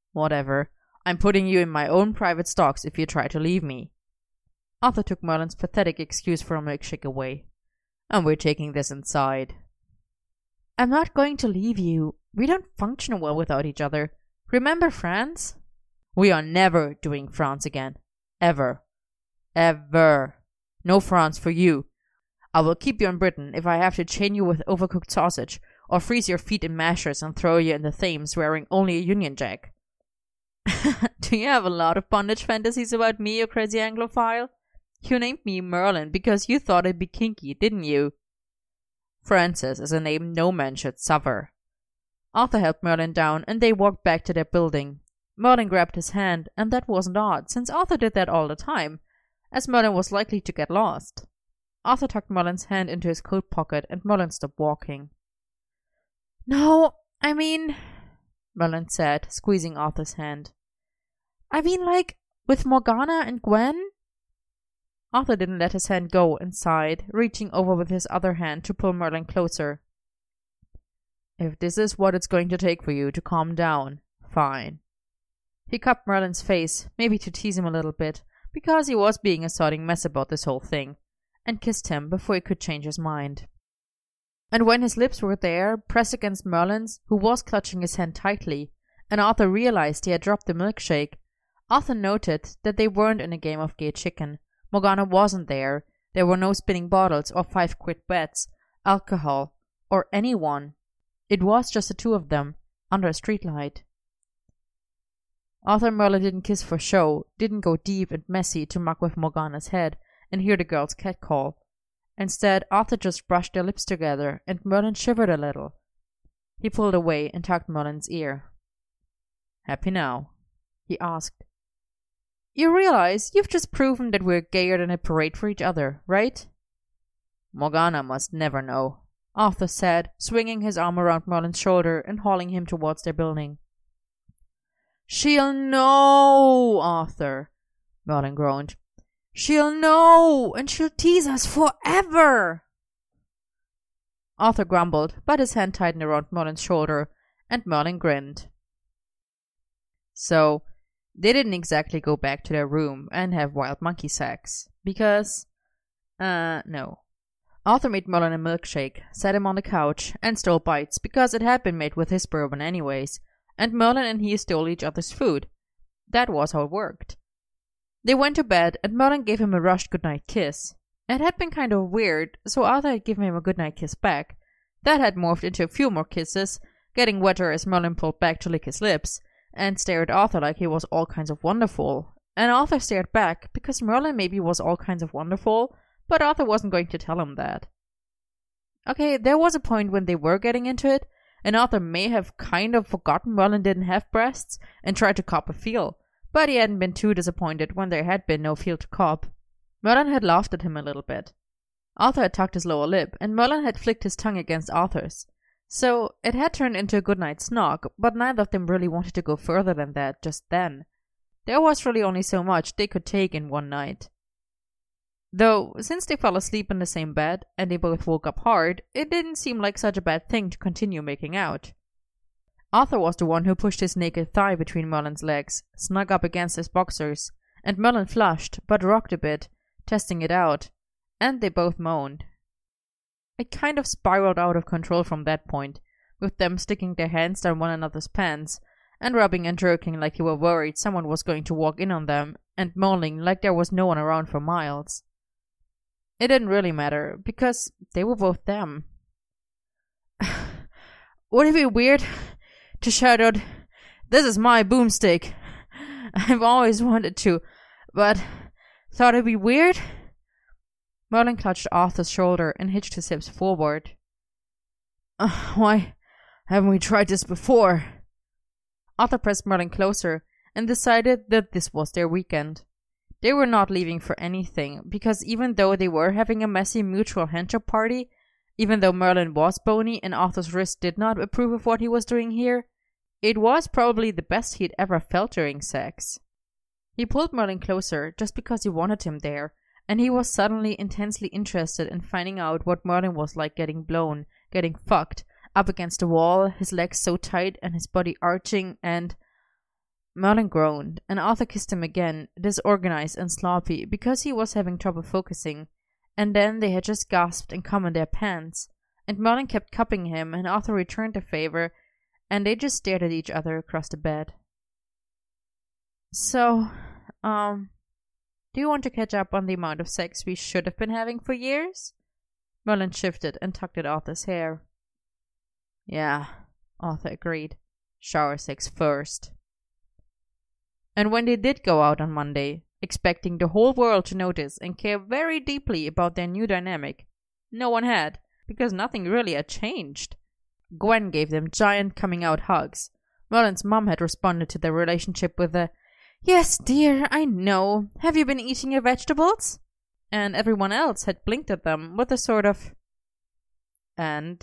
Whatever. I'm putting you in my own private stocks if you try to leave me. Arthur took Merlin's pathetic excuse for a milkshake away. And we're taking this inside. I'm not going to leave you. We don't function well without each other. Remember France? We are never doing France again. Ever. Ever. No France for you. I will keep you in Britain if I have to chain you with overcooked sausage, or freeze your feet in mashers and throw you in the Thames wearing only a Union Jack. Do you have a lot of bondage fantasies about me, you crazy Anglophile? You named me Merlin because you thought it'd be kinky, didn't you? Francis is a name no man should suffer. Arthur helped Merlin down, and they walked back to their building. Merlin grabbed his hand, and that wasn't odd, since Arthur did that all the time, as Merlin was likely to get lost. Arthur tucked Merlin's hand into his coat pocket, and Merlin stopped walking. No, I mean, Merlin said, squeezing Arthur's hand. I mean, like, with Morgana and Gwen? Arthur didn't let his hand go and sighed, reaching over with his other hand to pull Merlin closer. If this is what it's going to take for you to calm down, fine. He cupped Merlin's face, maybe to tease him a little bit, because he was being a sodding mess about this whole thing, and kissed him before he could change his mind. And when his lips were there, pressed against Merlin's, who was clutching his hand tightly, and Arthur realized he had dropped the milkshake, Arthur noted that they weren't in a game of gay chicken. Morgana wasn't there. There were no spinning bottles or 5-quid bets, alcohol, or anyone. It was just the two of them, under a streetlight. Arthur and Merlin didn't kiss for show, didn't go deep and messy to muck with Morgana's head and hear the girl's catcall. Instead, Arthur just brushed their lips together, and Merlin shivered a little. He pulled away and tugged Merlin's ear. Happy now? He asked. You realize you've just proven that we're gayer than a parade for each other, right? Morgana must never know, Arthur said, swinging his arm around Merlin's shoulder and hauling him towards their building. She'll know, Arthur, Merlin groaned. She'll know, and she'll tease us forever. Arthur grumbled, but his hand tightened around Merlin's shoulder, and Merlin grinned. So, they didn't exactly go back to their room and have wild monkey sex, because, no. Arthur made Merlin a milkshake, sat him on the couch, and stole bites because it had been made with his bourbon anyways, and Merlin and he stole each other's food. That was how it worked. They went to bed, and Merlin gave him a rushed goodnight kiss. It had been kind of weird, so Arthur had given him a goodnight kiss back. That had morphed into a few more kisses, getting wetter as Merlin pulled back to lick his lips, and stared at Arthur like he was all kinds of wonderful. And Arthur stared back, because Merlin maybe was all kinds of wonderful, but Arthur wasn't going to tell him that. Okay, there was a point when they were getting into it, and Arthur may have kind of forgotten Merlin didn't have breasts, and tried to cop a feel, but he hadn't been too disappointed when there had been no feel to cop. Merlin had laughed at him a little bit. Arthur had tucked his lower lip, and Merlin had flicked his tongue against Arthur's. So it had turned into a goodnight snog, but neither of them really wanted to go further than that just then. There was really only so much they could take in one night. Though, since they fell asleep in the same bed, and they both woke up hard, it didn't seem like such a bad thing to continue making out. Arthur was the one who pushed his naked thigh between Merlin's legs, snug up against his boxers, and Merlin flushed, but rocked a bit, testing it out, and they both moaned. It kind of spiraled out of control from that point, with them sticking their hands down one another's pants, and rubbing and jerking like they were worried someone was going to walk in on them, and moaning like there was no one around for miles. It didn't really matter, because they were both them. Would it be weird to shout out, "This is my boomstick"? I've always wanted to, but thought it'd be weird? Merlin clutched Arthur's shoulder and hitched his hips forward. Why haven't we tried this before? Arthur pressed Merlin closer and decided that this was their weekend. They were not leaving for anything, because even though they were having a messy mutual handjob party, even though Merlin was bony and Arthur's wrist did not approve of what he was doing here, it was probably the best he'd ever felt during sex. He pulled Merlin closer just because he wanted him there, and he was suddenly intensely interested in finding out what Merlin was like getting blown, getting fucked, up against the wall, his legs so tight and his body arching, and Merlin groaned, and Arthur kissed him again, disorganized and sloppy, because he was having trouble focusing. And then they had just gasped and come in their pants, and Merlin kept cupping him, and Arthur returned the favor, and they just stared at each other across the bed. So, do you want to catch up on the amount of sex we should have been having for years? Merlin shifted and tugged at Arthur's hair. Yeah, Arthur agreed. Shower sex first. And when they did go out on Monday, expecting the whole world to notice and care very deeply about their new dynamic, no one had, because nothing really had changed. Gwen gave them giant coming-out hugs. Merlin's mom had responded to their relationship with a, "Yes, dear, I know. Have you been eating your vegetables?" And everyone else had blinked at them with a sort of... And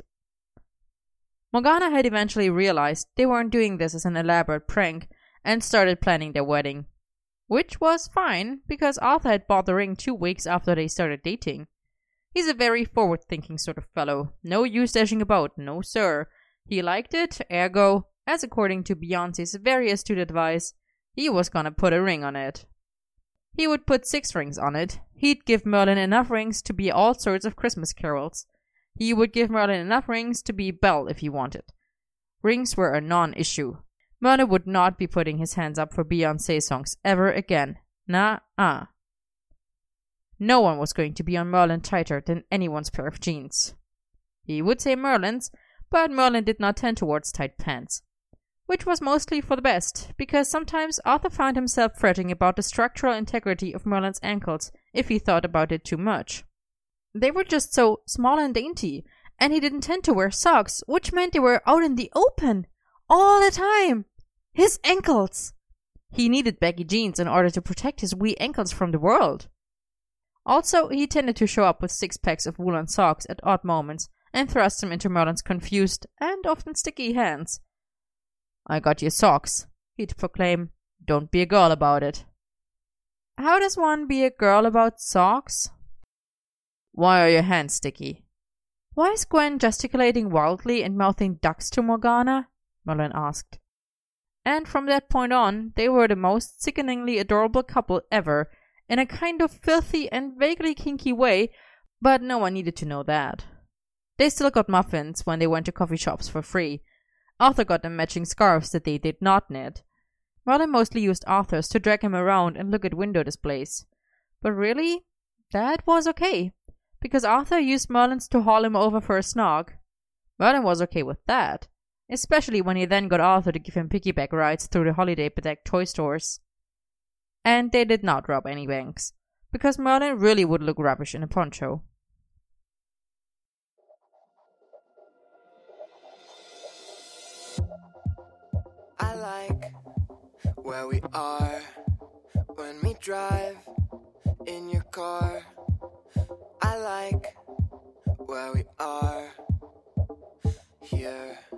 Morgana had eventually realized they weren't doing this as an elaborate prank and started planning their wedding. Which was fine, because Arthur had bought the ring 2 weeks after they started dating. He's a very forward-thinking sort of fellow. No use dashing about, no sir. He liked it, ergo, as according to Beyoncé's very astute advice, he was gonna put a ring on it. He would put 6 rings on it. He'd give Merlin enough rings to be all sorts of Christmas carols. He would give Merlin enough rings to be Belle if he wanted. Rings were a non-issue. Merlin would not be putting his hands up for Beyoncé songs ever again. Nah-uh. No one was going to be on Merlin tighter than anyone's pair of jeans. He would say Merlin's, but Merlin did not tend towards tight pants. Which was mostly for the best, because sometimes Arthur found himself fretting about the structural integrity of Merlin's ankles if he thought about it too much. They were just so small and dainty, and he didn't tend to wear socks, which meant they were out in the open all the time. His ankles! He needed baggy jeans in order to protect his wee ankles from the world. Also, he tended to show up with 6 packs of woolen socks at odd moments and thrust them into Merlin's confused and often sticky hands. "I got your socks," he'd proclaim. "Don't be a girl about it." How does one be a girl about socks? "Why are your hands sticky?" "Why is Gwen gesticulating wildly and mouthing ducks to Morgana?" Merlin asked. And from that point on, they were the most sickeningly adorable couple ever, in a kind of filthy and vaguely kinky way, but no one needed to know that. They still got muffins when they went to coffee shops for free. Arthur got them matching scarves that they did not knit. Merlin mostly used Arthur's to drag him around and look at window displays. But really, that was okay, because Arthur used Merlin's to haul him over for a snog. Merlin was okay with that, especially when he then got Arthur to give him piggyback rides through the holiday-bedecked toy stores. And they did not rob any banks, because Merlin really would look rubbish in a poncho. I like where we are when we drive in your car. I like where we are here.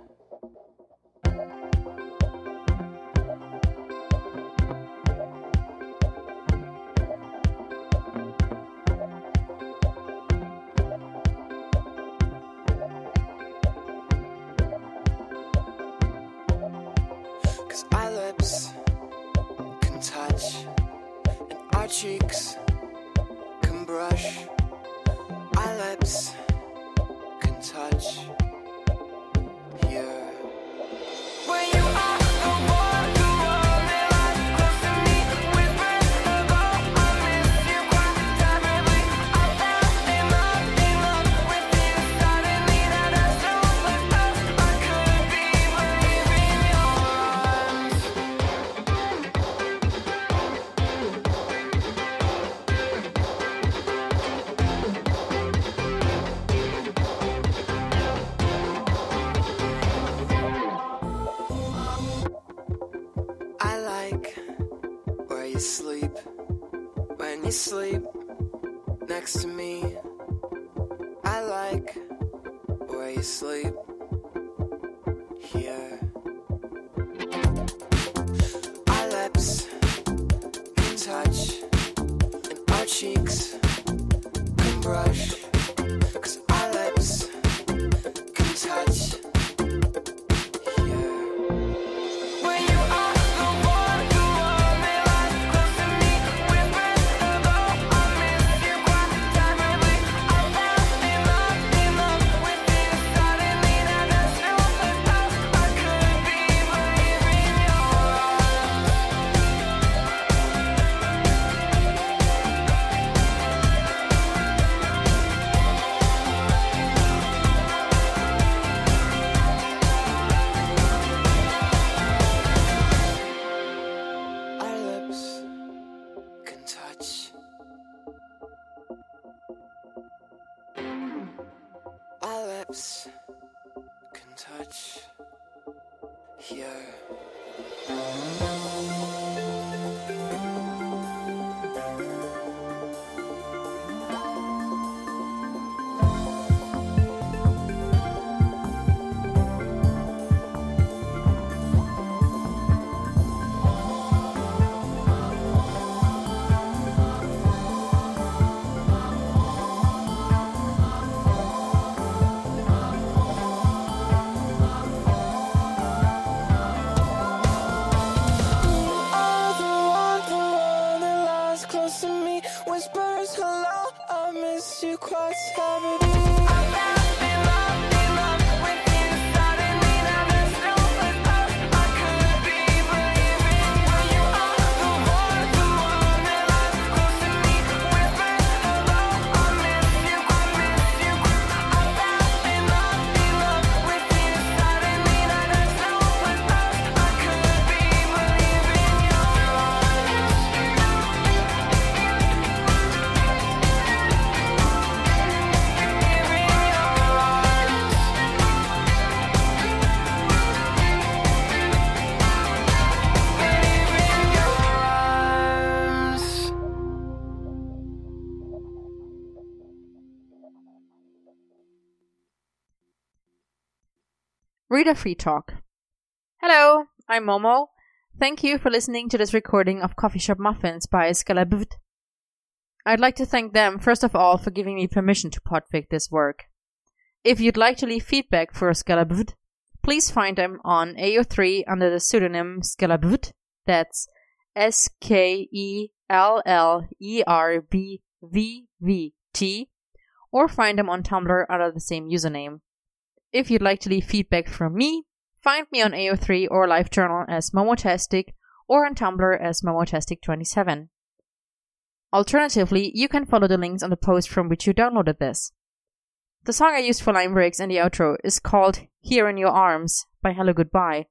Our lips can touch, and our cheeks can brush. Our lips can touch here. When you are the one who only lies close to me, whispers about I miss you quite terribly. I fell in love with you suddenly. That I so much I could be believing your arms. I like where you sleep when you sleep next to me. I like where you sleep here. Our lips can touch, and our cheeks can brush. 'Cause our lips can touch here. When you are the one who lips can touch here. Whispers hello, I miss you quite heavily. Reader Free Talk. Hello, I'm Momo. Thank you for listening to this recording of Coffee Shop Muffins by Skalabvd. I'd like to thank them, first of all, for giving me permission to podfic this work. If you'd like to leave feedback for Skalabvd, please find them on AO3 under the pseudonym Skalabvd. That's SKELLERBVVT, or find them on Tumblr under the same username. If you'd like to leave feedback from me, find me on AO3 or LiveJournal as Momotastic, or on Tumblr as Momotastic27. Alternatively, you can follow the links on the post from which you downloaded this. The song I used for line breaks and the outro is called Here in Your Arms by Hello Goodbye.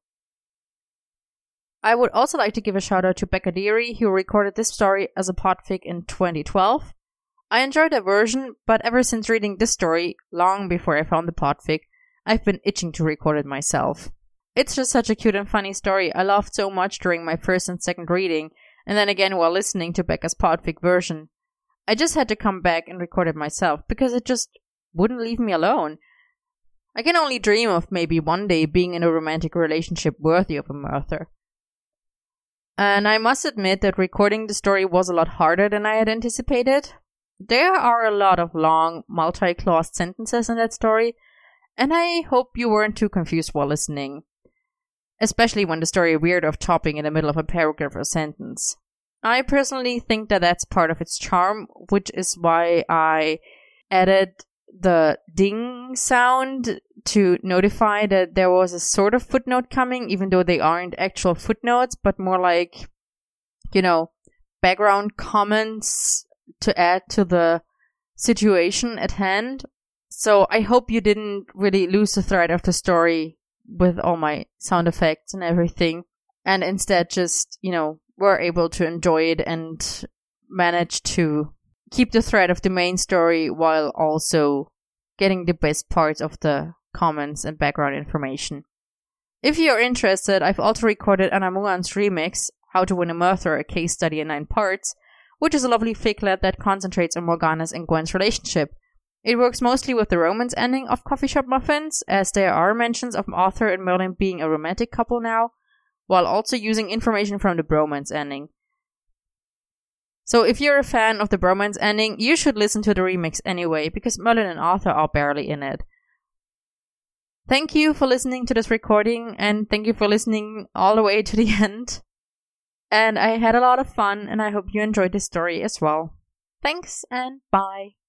I would also like to give a shout out to Becca Deary, who recorded this story as a podfic in 2012. I enjoyed the version, but ever since reading this story, long before I found the podfic, I've been itching to record it myself. It's just such a cute and funny story I loved so much during my first and second reading, and then again while listening to Becca's podfic version. I just had to come back and record it myself, because it just wouldn't leave me alone. I can only dream of maybe one day being in a romantic relationship worthy of a Merthyr. And I must admit that recording the story was a lot harder than I had anticipated. There are a lot of long, multi-claused sentences in that story, and I hope you weren't too confused while listening. Especially when the story veered off topic in the middle of a paragraph or sentence. I personally think that that's part of its charm, which is why I added the ding sound to notify that there was a sort of footnote coming, even though they aren't actual footnotes, but more like, background comments to add to the situation at hand. So I hope you didn't really lose the thread of the story with all my sound effects and everything, and instead just, were able to enjoy it and manage to keep the thread of the main story while also getting the best parts of the comments and background information. If you're interested, I've also recorded Anna Mugan's remix, How to Win a Merthyr, a case study in 9 parts, which is a lovely ficlet that concentrates on Morgana's and Gwen's relationship. It works mostly with the romance ending of Coffee Shop Muffins, as there are mentions of Arthur and Merlin being a romantic couple now, while also using information from the bromance ending. So if you're a fan of the bromance ending, you should listen to the remix anyway, because Merlin and Arthur are barely in it. Thank you for listening to this recording, and thank you for listening all the way to the end. And I had a lot of fun, and I hope you enjoyed this story as well. Thanks, and bye.